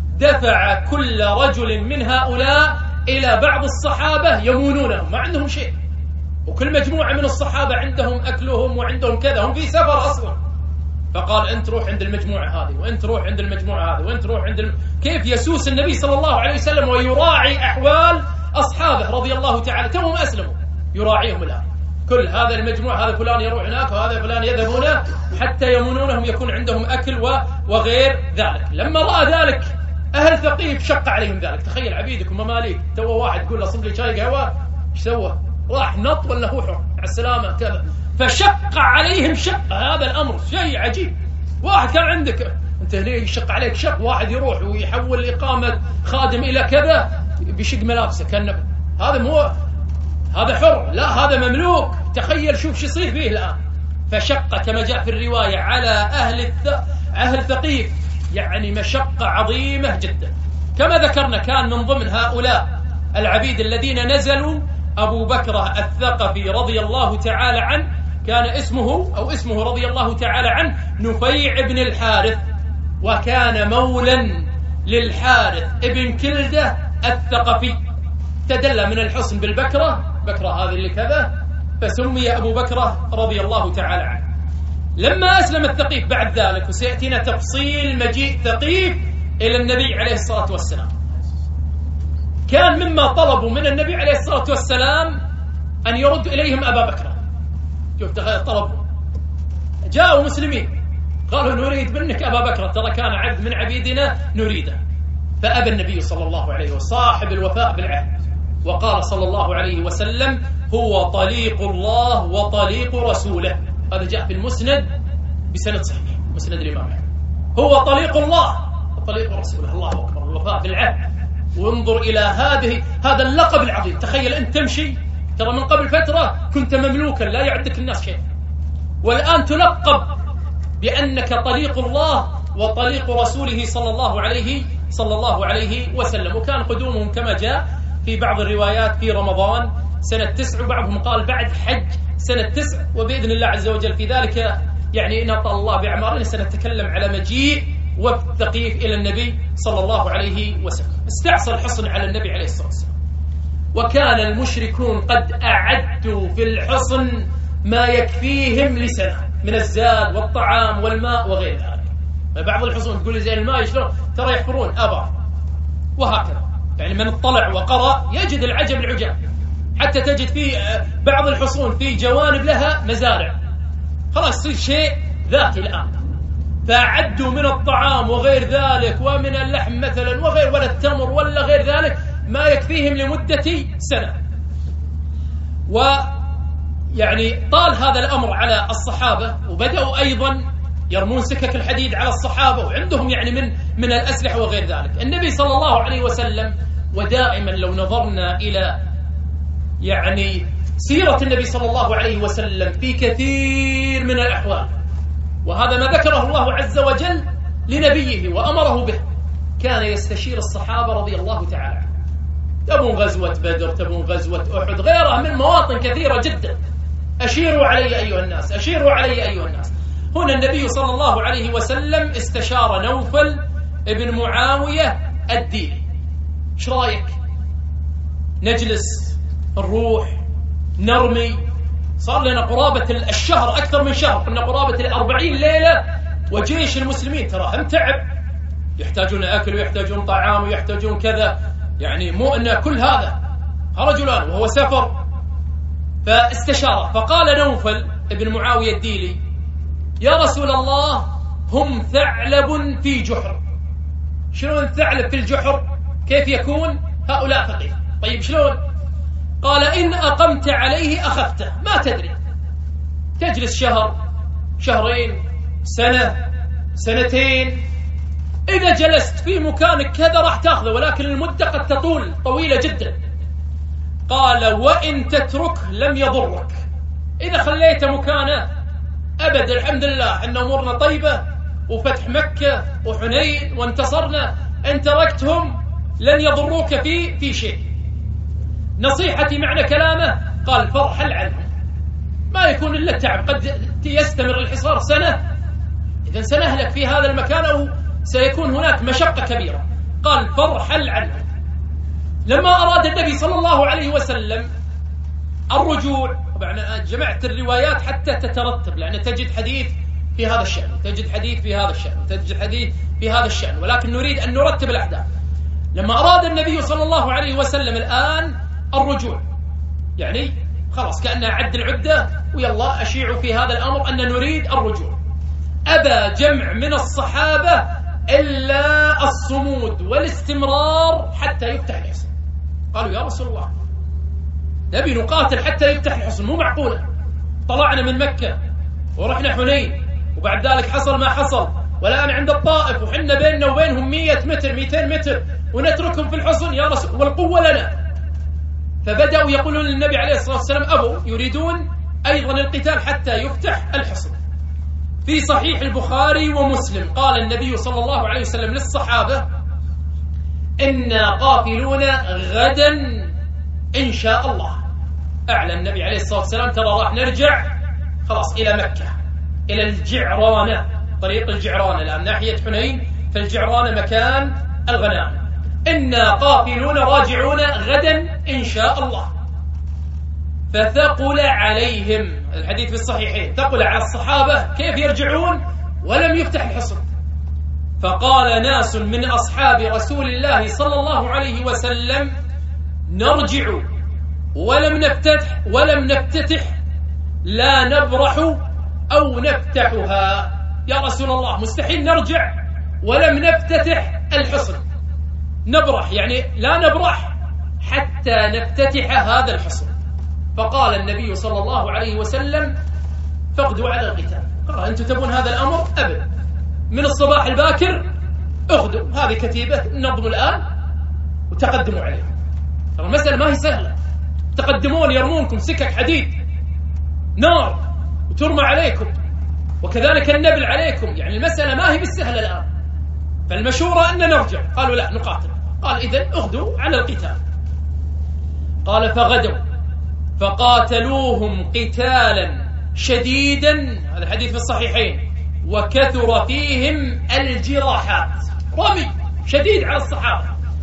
B: دفع كل رجل من هؤلاء إلى بعض الصحابة يمونونهم، ما عندهم شيء، وكل مجموعة من الصحابة عندهم أكلهم وعندهم كذا، هم في سفر أصلا. فقال أنت روح عند المجموعة هذه، وأنت روح عند المجموعة هذه، وأنت روح عند كيف يسوس النبي صلى الله عليه وسلم ويراعي أحوال أصحابه رضي الله تعالى، توهم أسلموا يراعيهم الآن. كل هذا المجموعة، هذا فلان يروح هناك وهذا فلان يذهب هنا، حتى يمونونهم يكون عندهم أكل وغير ذلك. لما رأى ذلك أهل ثقيف شق عليهم ذلك. تخيل عبيدك ومماليك، تو واحد تقول له صب لي شاي قهوة، ايش سوى؟ راح نط ولا هو حر على السلامة كذا. فشق عليهم شق، هذا الأمر شيء عجيب. واحد كان عندك أنت هنا يشق عليك شق، واحد يروح ويحول إقامة خادم إلى كذا بشق ملابسه كأنه هذا مو هذا حر، لا هذا مملوك. تخيل شوف شو يصير فيه الآن. فشق كما جاء في الرواية على أهل ثقيف، يعني مشقة عظيمة جدا. كما ذكرنا كان من ضمن هؤلاء العبيد الذين نزلوا أبو بكر الثقفي رضي الله تعالى عنه، كان اسمه رضي الله تعالى عنه نفيع بن الحارث، وكان مولا للحارث ابن كلدة الثقفي. تدلى من الحصن بالبكرة، بكرة هذه اللي كذا، فسمي أبو بكر رضي الله تعالى عنه. لما أسلم الثقيف بعد ذلك، وسيأتينا تفصيل مجيء ثقيف إلى النبي عليه الصلاة والسلام، كان مما طلبوا من النبي عليه الصلاة والسلام أن يرد إليهم أبا بكر. شوف طلبوا، جاءوا مسلمين قالوا نريد منك أبا بكر، ترى كان عبد من عبيدنا نريده. فأبى النبي صلى الله عليه وسلم صاحب الوفاء بالعهد، وقال صلى الله عليه وسلم: هو طليق الله وطليق رسوله. هذا جاء في المسند بسند صحيح، مسند الإمام أحمد. هو طليق الله وطليق رسوله. الله أكبر، الوفاء بالعهد. وانظر إلى هذا اللقب العظيم. تخيل أنت تمشي، ترى من قبل فترة كنت مملوكا لا يعدك الناس شيء، والآن تلقب بأنك طليق الله وطليق رسوله صلى الله عليه وسلم. وكان قدومهم كما جاء في بعض الروايات في رمضان سنة 9، وبعضهم قال بعد حج سنة 9، وبإذن الله عز وجل في ذلك يعني إن أطال الله بأعمارنا سنتكلم على مجيء وفد ثقيف إلى النبي صلى الله عليه وسلم. استعصى الحصن على النبي عليه الصلاة والسلام، وكان المشركون قد أعدوا في الحصن ما يكفيهم لسنة من الزاد والطعام والماء وغير ذلك. بعض الحصون تقول لي زي الماء يشلون، ترى يحفرون آبار وهكذا. يعني من اطلع وقرأ يجد العجب العجاب، حتى تجد في بعض الحصون في جوانب لها مزارع، خلاص يصير شيء ذاتي الآن. فأعدوا من الطعام وغير ذلك ومن اللحم مثلا وغير، ولا التمر ولا غير ذلك، ما يكفيهم لمدة سنة. ويعني طال هذا الأمر على الصحابة، وبدأوا أيضا يرمون سكك الحديد على الصحابة، وعندهم يعني من الأسلحة وغير ذلك. النبي صلى الله عليه وسلم، ودائما لو نظرنا إلى يعني سيرة النبي صلى الله عليه وسلم في كثير من الأحوال، وهذا ما ذكره الله عز وجل لنبيه وأمره به، كان يستشير الصحابة رضي الله تعالى عنهم. تبون غزوة بدر، تبون غزوة أحد، غيرها من مواطن كثيرة جدا. أشيروا علي أيها الناس، أشيروا علي أيها الناس. هنا النبي صلى الله عليه وسلم استشار نوفل ابن معاوية الديلي: ايش رايك نجلس نروح نرمي؟ صار لنا قرابة الشهر، أكثر من شهر، قلنا قرابة 40 ليلة، وجيش المسلمين ترى هم تعب، يحتاجون أكل ويحتاجون طعام ويحتاجون كذا، يعني مو أن كل هذا رجلان وهو سفر. فاستشار، فقال نوفل ابن معاوية الديلي: يا رسول الله، هم ثعلب في جحر. شلون ثعلب في الجحر؟ كيف يكون؟ هؤلاء ثقيف. طيب شلون؟ قال: إن أقمت عليه أخذته، ما تدري، تجلس شهر، شهرين، سنة، سنتين، إذا جلست في مكانك كذا راح تأخذه، ولكن المدة قد تطول طويلة جدا. قال: وإن تترك لم يضرك، إذا خليت مكانه أبدا، الحمد لله إن أمورنا طيبة وفتح مكة وحنين وانتصرنا، إن تركتهم لن يضروك في شيء. نصيحتي معنى كلامه، قال: فارحل عنهم، ما يكون إلا التعب، قد يستمر الحصار سنة، إذن سنهلك في هذا المكان أو سيكون هناك مشقة كبيرة. قال: فارحل عنهم. لما أراد النبي صلى الله عليه وسلم الرجوع، طبعا جمعت الروايات حتى تترتب، لأن تجد حديث في هذا الشأن، تجد حديث في هذا الشأن، تجد حديث في هذا الشأن، ولكن نريد أن نرتب الأحداث. لما أراد النبي صلى الله عليه وسلم الآن الرجوع، يعني خلاص كأنه عد العدة ويلا أشيعوا في هذا الأمر أن نريد الرجوع، أبى جمع من الصحابة إلا الصمود والاستمرار حتى يفتح الحصن. قالوا: يا رسول الله، نبي نقاتل حتى يفتح الحصن، مو معقولة، طلعنا من مكة ورحنا حنين وبعد ذلك حصل ما حصل، والآن عند الطائف وحنا بيننا وبينهم 100 متر 200 متر ونتركهم في الحصن يا رسول، والقوة لنا. فبدأوا يقولون للنبي عليه الصلاة والسلام أبوا، يريدون أيضا القتال حتى يفتح الحصن. في صحيح البخاري ومسلم قال النبي صلى الله عليه وسلم للصحابة: إنا قافلون غدا إن شاء الله. أعلن النبي عليه الصلاة والسلام: ترى راح نرجع خلاص إلى مكة، إلى الجعرانة، طريق الجعرانة، لأن ناحية حنين فالجعرانة مكان الغنائم. إنا قافلون راجعون غدا إن شاء الله. فثقل عليهم، الحديث في الصحيحين، ثقل على الصحابة كيف يرجعون ولم يفتح الحصن. فقال ناس من أصحاب رسول الله صلى الله عليه وسلم: نرجع ولم نفتتح، لا نبرح أو نفتحها. يا رسول الله، مستحيل نرجع ولم نفتتح الحصن. نبرح، يعني لا نبرح حتى نفتتح هذا الحصن. فقال النبي صلى الله عليه وسلم فاغدوا على القتال. قال أنتم تبون هذا الأمر؟ أبدا، من الصباح الباكر اغدوا، هذه كتيبة نضم الآن وتقدموا عليهم. ترى المسألة ما هي سهلة، تقدمون يرمونكم سكك حديد نار وترمى عليكم، وكذلك النبل عليكم، يعني المسألة ما هي بالسهلة الآن. فالمشورة أن نرجع. قالوا لا نقاتل. قال إذن اغدوا على القتال. قال فغدوا فقاتلوهم قتالا شديدا، هذا الحديث في الصحيحين، وكثر فيهم الجراحات، رمي شديد على الصحابة،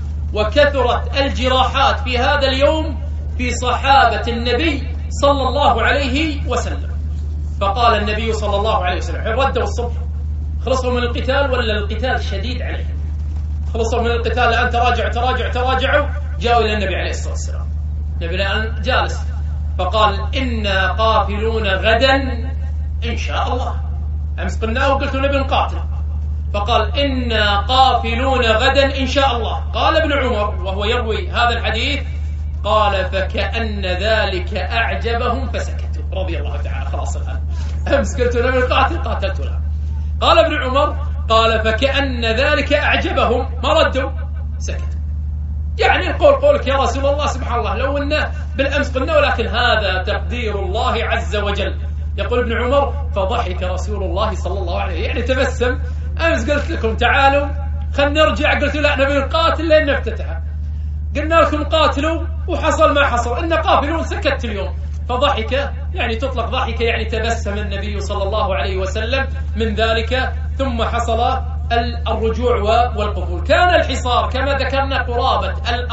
B: وكثرت الجراحات في هذا اليوم في صحابة النبي صلى الله عليه وسلم. فقال النبي صلى الله عليه وسلم ردوا الصبح، خلصوا من القتال ولا القتال شديد عليهم؟ خلصوا من القتال الآن، تراجعوا جاءوا إلى النبي عليه الصلاة والسلام. النبي الآن جالس، فقال إنا قافلون غدا إن شاء الله. أمس قلنا وقلت نبي نقاتل، فقال إنا قافلون غدا إن شاء الله. قال ابن عمر وهو يروي هذا الحديث، قال فكأن ذلك أعجبهم فسكتوا رضي الله تعالى. خلاص الآن أمس قلت نبي نقاتل، قاتلت الآن. قال ابن عمر قال فكأن ذلك أعجبهم، ما ردوا، سكتوا. يعني قولك يا رسول الله، سبحان الله، لو أنه بالأمس قلنا، ولكن هذا تقدير الله عز وجل. يقول ابن عمر فضحك رسول الله صلى الله عليه، يعني تبسم. أمس قلت لكم تعالوا خلنا نرجع، قلت لا نبي نقاتل لين نفتتح، قلنا لكم قاتلوا وحصل ما حصل، إن قافلون، سكت اليوم. فضحك يعني تطلق ضحك، يعني تبسم النبي صلى الله عليه وسلم من ذلك. ثم حصل الرجوع والقبول. كان الحصار كما ذكرنا قرابة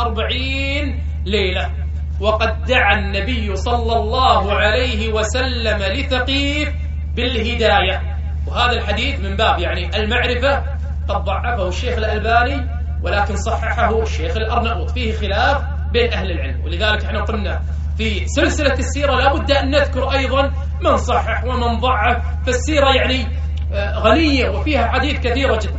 B: 40 ليلة، وقد دعا النبي صلى الله عليه وسلم لثقيف بالهداية. وهذا الحديث من باب يعني المعرفة قد ضعفه الشيخ الألباني، ولكن صححه الشيخ الأرناؤوط، فيه خلاف بين أهل العلم. ولذلك احنا قلنا في سلسلة السيرة لابد أن نذكر أيضا من صحح ومن ضعف، فالسيرة يعني غنية وفيها حديث كثيرة جدا.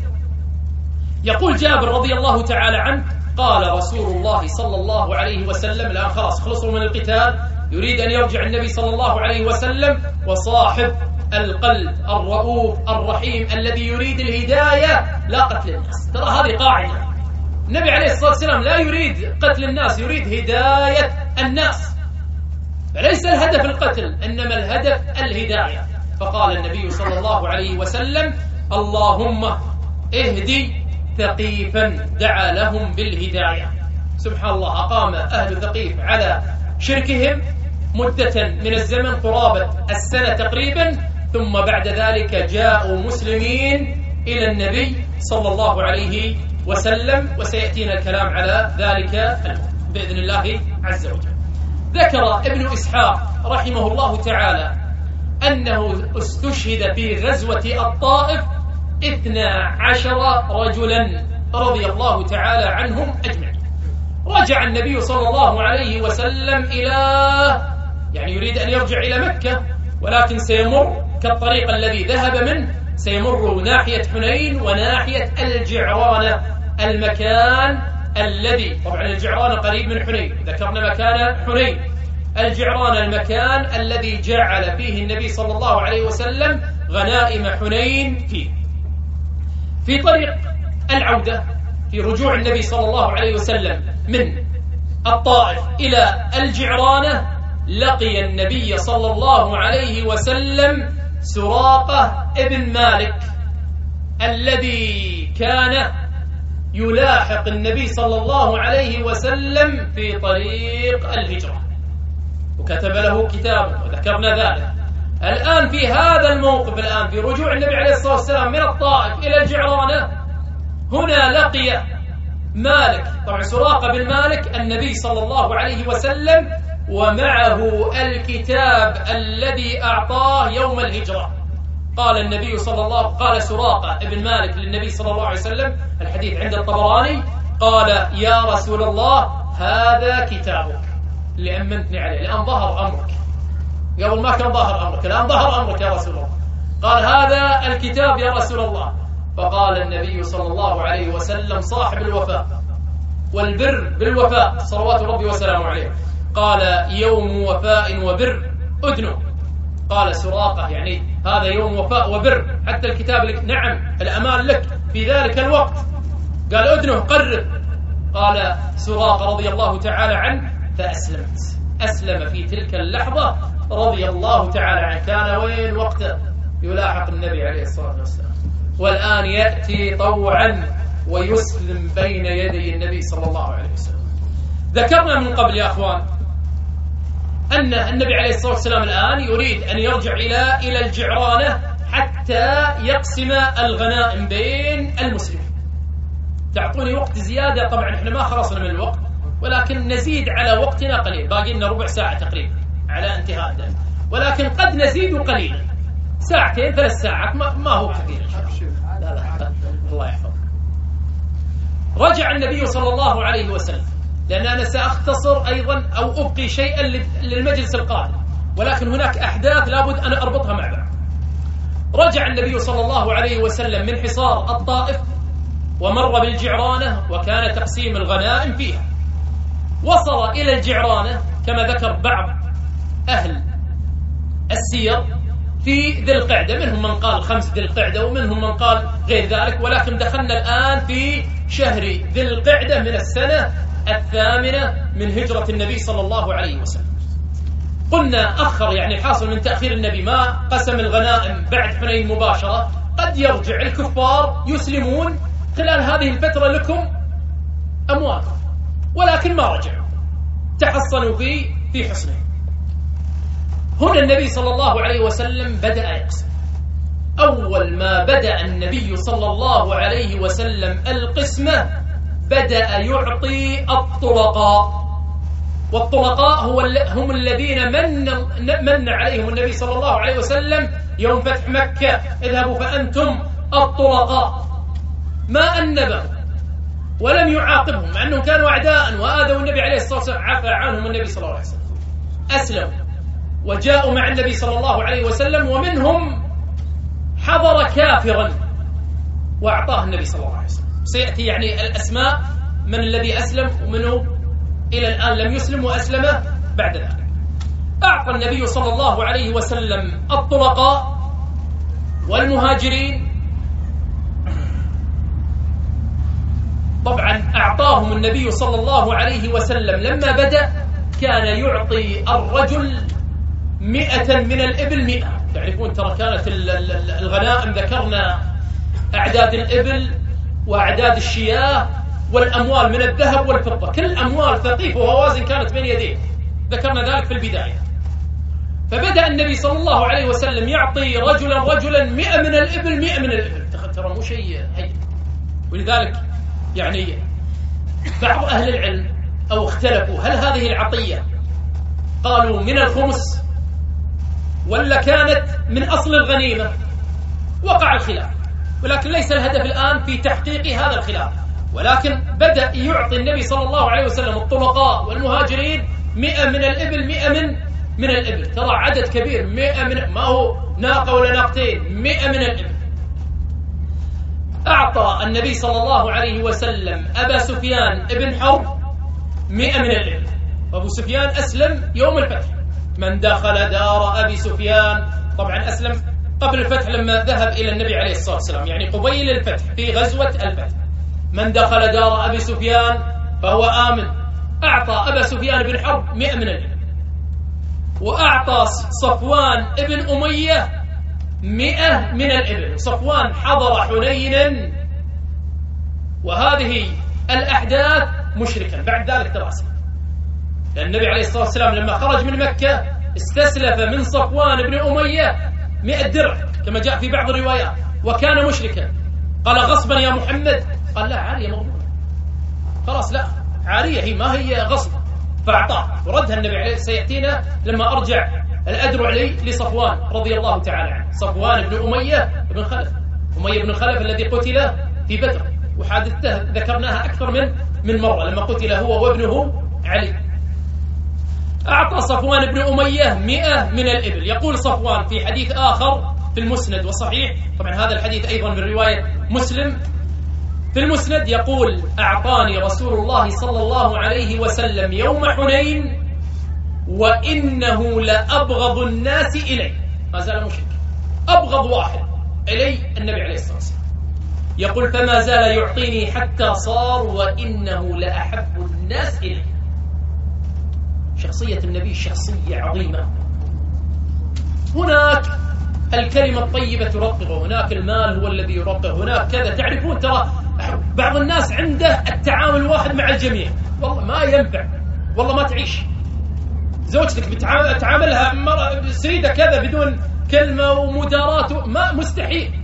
B: يقول جابر رضي الله تعالى عنه قال رسول الله صلى الله عليه وسلم، الآن خلاص خلصوا من القتال، يريد أن يرجع النبي صلى الله عليه وسلم، وصاحب القلب الرؤوف الرحيم الذي يريد الهداية لا قتل الناس. ترى هذه قاعدة، النبي عليه الصلاة والسلام لا يريد قتل الناس، يريد هداية الناس، فليس الهدف القتل، إنما الهدف الهداية. فقال النبي صلى الله عليه وسلم اللهم اهدي ثقيفا، دعا لهم بالهداية. سبحان الله، أقام أهل ثقيف على شركهم مدة من الزمن قرابة السنة تقريبا، ثم بعد ذلك جاءوا مسلمين إلى النبي صلى الله عليه وسلم، وسيأتينا الكلام على ذلك بإذن الله عز وجل. ذكر ابن إسحاق رحمه الله تعالى أنه استشهد في غزوة الطائف 12 رجلا رضي الله تعالى عنهم أجمعين. رجع النبي صلى الله عليه وسلم إلى، يعني يريد أن يرجع إلى مكة، ولكن سيمر كالطريق الذي ذهب منه، سيمر ناحية حنين وناحية الجعرانة، المكان الذي، طبعا الجعرانة قريب من حنين، ذكرنا مكان حنين، الجعرانة المكان الذي جعل فيه النبي صلى الله عليه وسلم غنائم حنين فيه. في طريق العودة، في رجوع النبي صلى الله عليه وسلم من الطائف إلى الجعرانة، لقي النبي صلى الله عليه وسلم سراقة ابن مالك الذي كان يلاحق النبي صلى الله عليه وسلم في طريق الهجرة، وكتب له كتابا وذكرنا ذلك. الآن في هذا الموقف، الآن في رجوع النبي عليه الصلاة والسلام من الطائف إلى الجعرانة، هنا لقي مالك، طبعا سراقة بن مالك، النبي صلى الله عليه وسلم، ومعه الكتاب الذي أعطاه يوم الهجرة. قال النبي صلى الله، قال سراقة ابن مالك للنبي صلى الله عليه وسلم، الحديث عند الطبراني، قال يا رسول الله هذا كتابك اللي أمنتني عليه، الآن ظهر أمرك، قبل ما كان ظهر أمرك، الآن ظهر أمرك يا رسول الله. قال هذا الكتاب يا رسول الله. فقال النبي صلى الله عليه وسلم صاحب الوفاء والبر بالوفاء صلوات ربي وسلامه عليه. قال يوم وفاء وبر أدنو. قال سراقة يعني هذا يوم وفاء وبر، حتى الكتاب لك نعم الأمان لك في ذلك الوقت. قال أدنو قرب. قال سراقة رضي الله تعالى عنه فأسلمت. أسلم في تلك اللحظة رضي الله تعالى عنه. كان وين وقته؟ يلاحق النبي عليه الصلاة والسلام، والآن يأتي طوعا ويسلم بين يدي النبي صلى الله عليه وسلم. ذكرنا من قبل يا أخوان أن النبي عليه الصلاة والسلام الآن يريد أن يرجع إلى الجعرانة حتى يقسم الغنائم بين المسلمين. تعطوني وقت زيادة، طبعا احنا ما خلصنا من الوقت، ولكن نزيد على وقتنا قليل، باقي لنا ربع ساعة تقريبا على انتهاء ذلك، ولكن قد نزيد قليلا، ساعتين 3 ساعات ما هو كثير إن شاء الله. لا الله يحفظ. رجع النبي صلى الله عليه وسلم، لأن أنا سأختصر أيضا أو أبقي شيئا للمجلس القادم، ولكن هناك أحداث لابد أن أربطها مع بعض. رجع النبي صلى الله عليه وسلم من حصار الطائف ومر بالجعرانة، وكان تقسيم الغنائم فيها. وصل إلى الجعرانة كما ذكر بعض أهل السير في ذي القعدة، منهم من قال 5 ذي القعدة ومنهم من قال غير ذلك، ولكن دخلنا الآن في شهر ذي القعدة من السنة 8 من هجرة النبي صلى الله عليه وسلم. قلنا أخر، يعني حاصل من تأخير النبي ما قسم الغنائم بعد حنين مباشرة. قد يرجع الكفار يسلمون خلال هذه الفترة لكم أموالهم، ولكن ما رجعوا، تحصنوا في حصنه. هنا النبي صلى الله عليه وسلم بدأ يقسم. أول ما بدأ النبي صلى الله عليه وسلم القسمة بدأ يعطي الطلقاء، والطلقاء هم الذين من عليهم النبي صلى الله عليه وسلم يوم فتح مكة: اذهبوا فأنتم الطلقاء. ما أنبهم ولم يعاقبهم، مع أنهم كانوا أعداء وآذوا النبي عليه الصلاة والسلام، عفى عنهم النبي صلى الله عليه وسلم، أسلموا وجاءوا مع النبي صلى الله عليه وسلم، ومنهم حضر كافرا وأعطاه النبي صلى الله عليه وسلم. سيأتي يعني الأسماء من الذي أسلم ومنه إلى الآن لم يسلم وأسلم بعد ذلك. أعطى النبي صلى الله عليه وسلم الطلقاء والمهاجرين. طبعا أعطاهم النبي صلى الله عليه وسلم لما بدأ كان يعطي الرجل 100 من الإبل 100. تعرفون ترى كانت الغنائم ذكرنا أعداد الإبل وأعداد الشياه والأموال من الذهب والفضة، كل أموال ثقيف وهوازن كانت بين يديه، ذكرنا ذلك في البداية. فبدأ النبي صلى الله عليه وسلم يعطي رجلا 100 من الإبل 100 من الإبل. ترى مو شيء هين. ولذلك يعني بعض أهل العلم أو اختلفوا هل هذه العطية قالوا من الخمس ولا كانت من أصل الغنيمة. وقع الخلاف، ولكن ليس الهدف الآن في تحقيق هذا الخلاف، ولكن بدأ يعطي النبي صلى الله عليه وسلم الطلقاء والمهاجرين 100 من الإبل 100 من الإبل. ترى عدد كبير، 100 من، ما هو ناقة ولا ناقتين، 100 من الإبل. أعطى النبي صلى الله عليه وسلم أبا سفيان ابن حرب 100 من الإبل. أبو سفيان أسلم يوم الفتح. من دخل دار أبي سفيان، طبعا أسلم قبل الفتح لما ذهب إلى النبي عليه الصلاة والسلام، يعني قبيل الفتح في غزوة الفتح. من دخل دار أبي سفيان فهو آمن. أعطى أبا سفيان بن حرب 100 من الإبل، وأعطى صفوان ابن أمية 100 من الإبل. صفوان حضر حنينا، وهذه الأحداث مشركا بعد ذلك دراسة، لأن النبي عليه الصلاة والسلام لما خرج من مكة استسلف من صفوان بن أمية 100 درع كما جاء في بعض الروايات، وكان مشركا. قال: غصبا يا محمد؟ قال: لا، عارية مضمونة، خلاص، لا عارية، هي ما هي غصب. فأعطاه وردها النبي عليه. سيأتينا لما أرجع الأدرع لي لصفوان رضي الله تعالى عنه، صفوان بن أمية بن خلف، أمية بن خلف الذي قتل في بدر، وحادثته ذكرناها أكثر من مرة لما قتل هو وابنه علي. أعطى صفوان بن أمية 100 من الإبل. يقول صفوان في حديث آخر في المسند وصحيح، طبعا هذا الحديث أيضا من رواية مسلم: في المسند يقول: أعطاني رسول الله صلى الله عليه وسلم يوم حنين وإنه لأبغض الناس إلي. ما زال مشرك، أبغض واحد إلي النبي عليه الصلاة والسلام. يقول: فما زال يعطيني حتى صار وإنه لأحب الناس إلي. شخصية النبي شخصية عظيمة. هناك الكلمة الطيبة ترققه، هناك المال هو الذي يرققه، هناك كذا. تعرفون ترى بعض الناس عنده التعامل واحد مع الجميع، والله ما ينفع، والله ما تعيش. زوجتك بتعاملها سيدة كذا بدون كلمة ومداراة، ما مستحيل.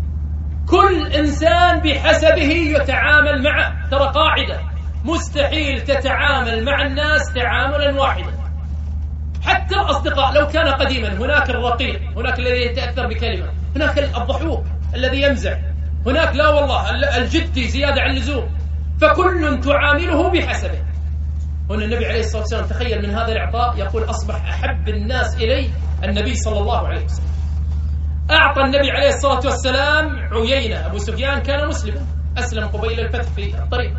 B: كل إنسان بحسبه يتعامل معه. ترى قاعدة: مستحيل تتعامل مع الناس تعاملا واحدا. حتى الأصدقاء لو كان قديما، هناك الرقيق، هناك الذي يتأثر بكلمة، هناك الضحوك الذي يمزح، هناك لا والله الجدي زيادة عن اللزوم. فكل تعامله بحسبه. هنا النبي عليه الصلاة والسلام تخيل من هذا الإعطاء، يقول: أصبح أحب الناس إلي النبي صلى الله عليه وسلم. أعطى النبي عليه الصلاة والسلام عيينة. أبو سفيان كان مسلما، أسلم قبيل الفتح في الطريق.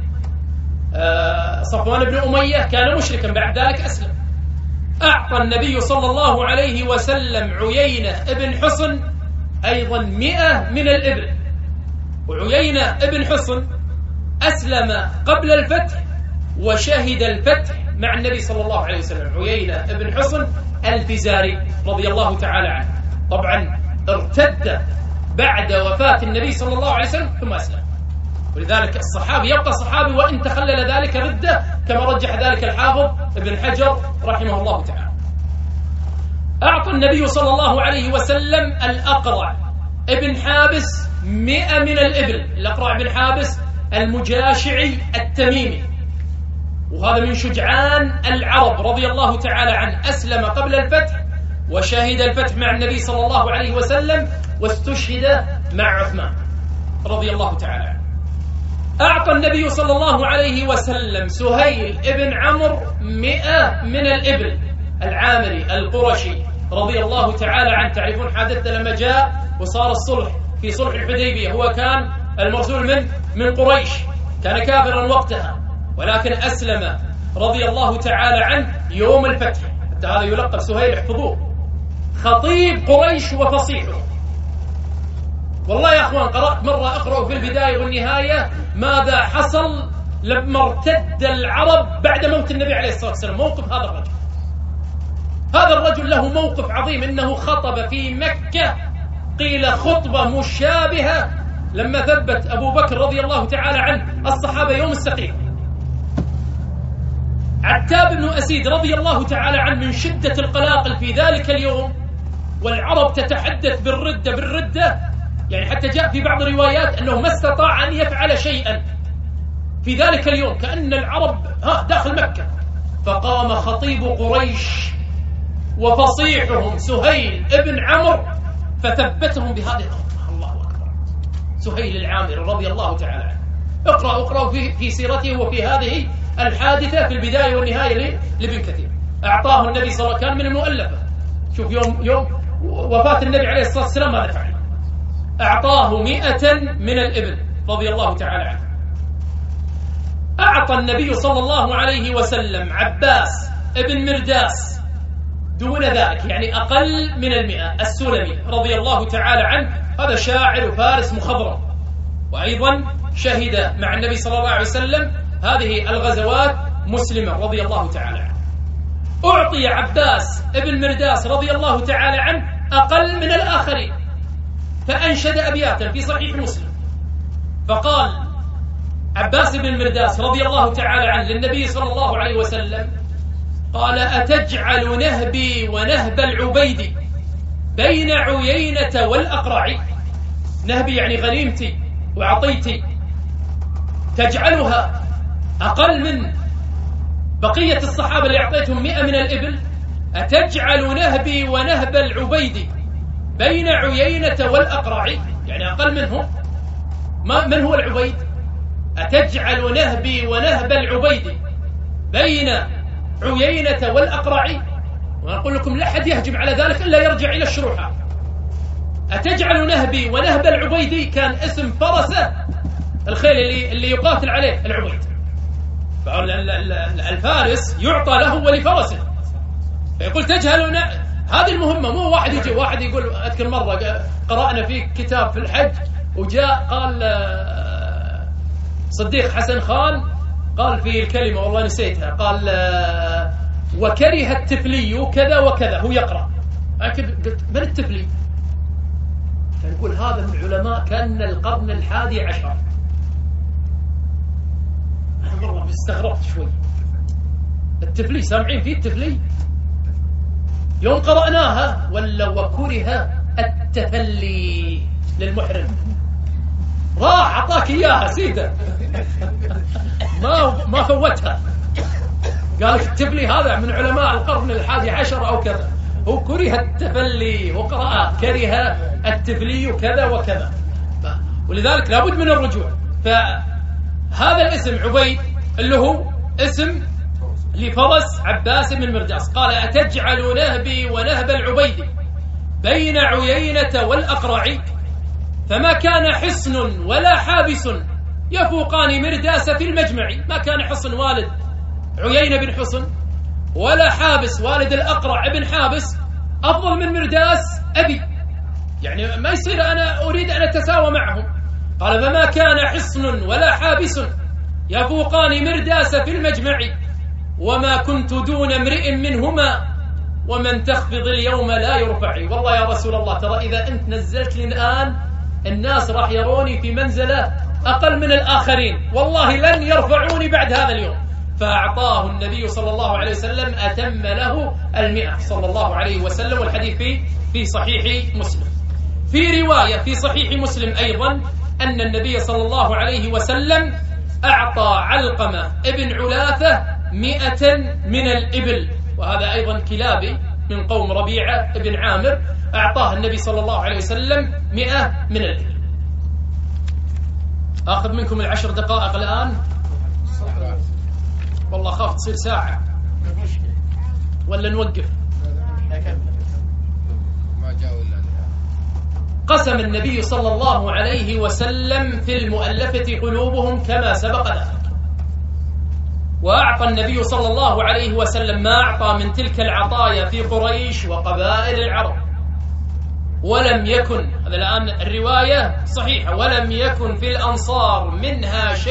B: صفوان بن أمية كان مشركا، بعد ذلك أسلم. أعطى النبي صلى الله عليه وسلم عيينة ابن حصن أيضا 100 من الإبل. وعيينة ابن حصن أسلم قبل الفتح وشهد الفتح مع النبي صلى الله عليه وسلم. عيينة ابن حصن الفزاري رضي الله تعالى عنه، طبعا ارتد بعد وفاة النبي صلى الله عليه وسلم ثم أسلم. ولذلك الصحابي يبقى صحابي وإن تخلل ذلك ردة، كما رجح ذلك الحافظ ابن حجر رحمه الله تعالى. أعطى النبي صلى الله عليه وسلم الأقرع ابن حابس 100 من الإبل. الأقرع بن حابس المجاشعي التميمي، وهذا من شجعان العرب رضي الله تعالى عنه. أسلم قبل الفتح وشهد الفتح مع النبي صلى الله عليه وسلم، واستشهد مع عثمان رضي الله تعالى عنه. أعطى النبي صلى الله عليه وسلم سهيل ابن عمرو 100 من الإبل، العامري القرشي رضي الله تعالى عنه. تعرفون حادثة لما جاء وصار الصلح في صلح الحديبية، هو كان المرسول من قريش، كان كافرا وقتها، ولكن أسلم رضي الله تعالى عنه يوم الفتح. حتى هذا يلقب سهيل، احفظوه، خطيب قريش وفصيحه. والله يا أخوان قرأت مرة أقرأ في البداية والنهاية ماذا حصل لما ارتد العرب بعد موت النبي عليه الصلاة والسلام. موقف هذا الرجل، هذا الرجل له موقف عظيم، إنه خطب في مكة قيل خطبة مشابهة لما ثبت أبو بكر رضي الله تعالى عنه الصحابة يوم السقيفة. عتاب بن أسيد رضي الله تعالى عنه من شدة القلاقل في ذلك اليوم، والعرب تتحدث بالردة، يعني حتى جاء في بعض الروايات أنه ما استطاع أن يفعل شيئا في ذلك اليوم، كأن العرب داخل مكة. فقام خطيب قريش وفصيحهم سهيل ابن عمرو فثبتهم بهذه الخطبة. الله أكبر. سهيل العامري رضي الله تعالى عنه، اقرأوا في سيرته وفي هذه الحادثة في البداية والنهاية لابن كثير. أعطاه النبي صلى الله عليه وسلم، كان من المؤلفة. شوف يوم وفاة النبي عليه الصلاة والسلام ماذا فعل؟ أعطاه 100 من الإبل رضي الله تعالى عنه. أعطى النبي صلى الله عليه وسلم عباس ابن مرداس دون ذلك، يعني أقل من 100، السلمي رضي الله تعالى عنه. هذا شاعر وفارس مخضرم، وأيضا شهد مع النبي صلى الله عليه وسلم هذه الغزوات مسلمة رضي الله تعالى عنه. أعطي عباس ابن مرداس رضي الله تعالى عنه أقل من الآخرين، فأنشد أبياتا في صحيح مسلم. فقال عباس بن مرداس رضي الله تعالى عنه للنبي صلى الله عليه وسلم، قال: أتجعل نهبي ونهب العبيد بين عيينة والأقرع؟ نهبي يعني غنيمتي وعطيتي، تجعلها أقل من بقية الصحابة اللي أعطيتهم 100 من الإبل؟ أتجعل نهبي ونهب العبيد بين عيينة والأقرع؟ يعني أقل منهم. من هو العبيد؟ أتجعل نهبي ونهب العبيد بين عيينة والأقرع؟ وأقول لكم لا أحد يهجم على ذلك إلا يرجع إلى الشروحات. أتجعل نهبي ونهب العبيد كان اسم فرسة الخيل اللي يقاتل عليه العبيد. الفارس يعطى له ولفرسه، فيقول تجهلون هذه المهمة. مو واحد يجي واحد يقول، أذكر مرة قرأنا في كتاب في الحج وجاء قال صديق حسن خان قال في الكلمة والله نسيتها، قال وكره التفلي كذا وكذا، هو يقرأ. قلت من التفلي؟ فنقول هذا من العلماء كان القرن 11. أنا مرة استغربت شوي، التفلي سامعين فيه التفلي؟ يوم قرأناها ولا وكره التفلي للمحرم، راح أعطاك إياها سيدة ما فوتها. قال التفلي هذا من علماء القرن 11 أو كذا، هو كره التفلي وقرأ كره التفلي كذا وكذا. ولذلك لابد من الرجوع. فهذا الاسم عبيد اللي هو اسم لفرس عباس بن مرداس. قال أتجعل نهبي ونهب العبيد بين عيينة والأقرع، فما كان حصن ولا حابس يفوقان مرداس في المجمع. ما كان حصن والد عيينة بن حصن ولا حابس والد الأقرع بن حابس أفضل من مرداس أبي، يعني ما يصير أنا أريد أن أتساوى معهم. قال فما كان حصن ولا حابس يفوقان مرداس في المجمع، وما كنت دون امرئ منهما ومن تخفض اليوم لا يرفع. والله يا رسول الله ترى إذا أنت نزلت لي الآن الناس راح يروني في منزلة أقل من الآخرين، والله لن يرفعوني بعد هذا اليوم. فأعطاه النبي صلى الله عليه وسلم أتم له 100 صلى الله عليه وسلم. والحديث في صحيح مسلم. في رواية في صحيح مسلم أيضا أن النبي صلى الله عليه وسلم أعطى علقمة ابن علاثة 100 من الإبل، وهذا أيضا كلابي من قوم ربيعة ابن عامر، أعطاه النبي صلى الله عليه وسلم 100 من الإبل. أخذ منكم 10 دقائق الآن، والله خاف تصير ساعة ولا نوقف. قسم النبي صلى الله عليه وسلم في المؤلفة قلوبهم كما سبق ذلك. وأعطى النبي صلى الله عليه وسلم ما أعطى من تلك العطايا في قريش وقبائل العرب. ولم يكن، هذا الآن الرواية صحيحة، ولم يكن في الأنصار منها شيء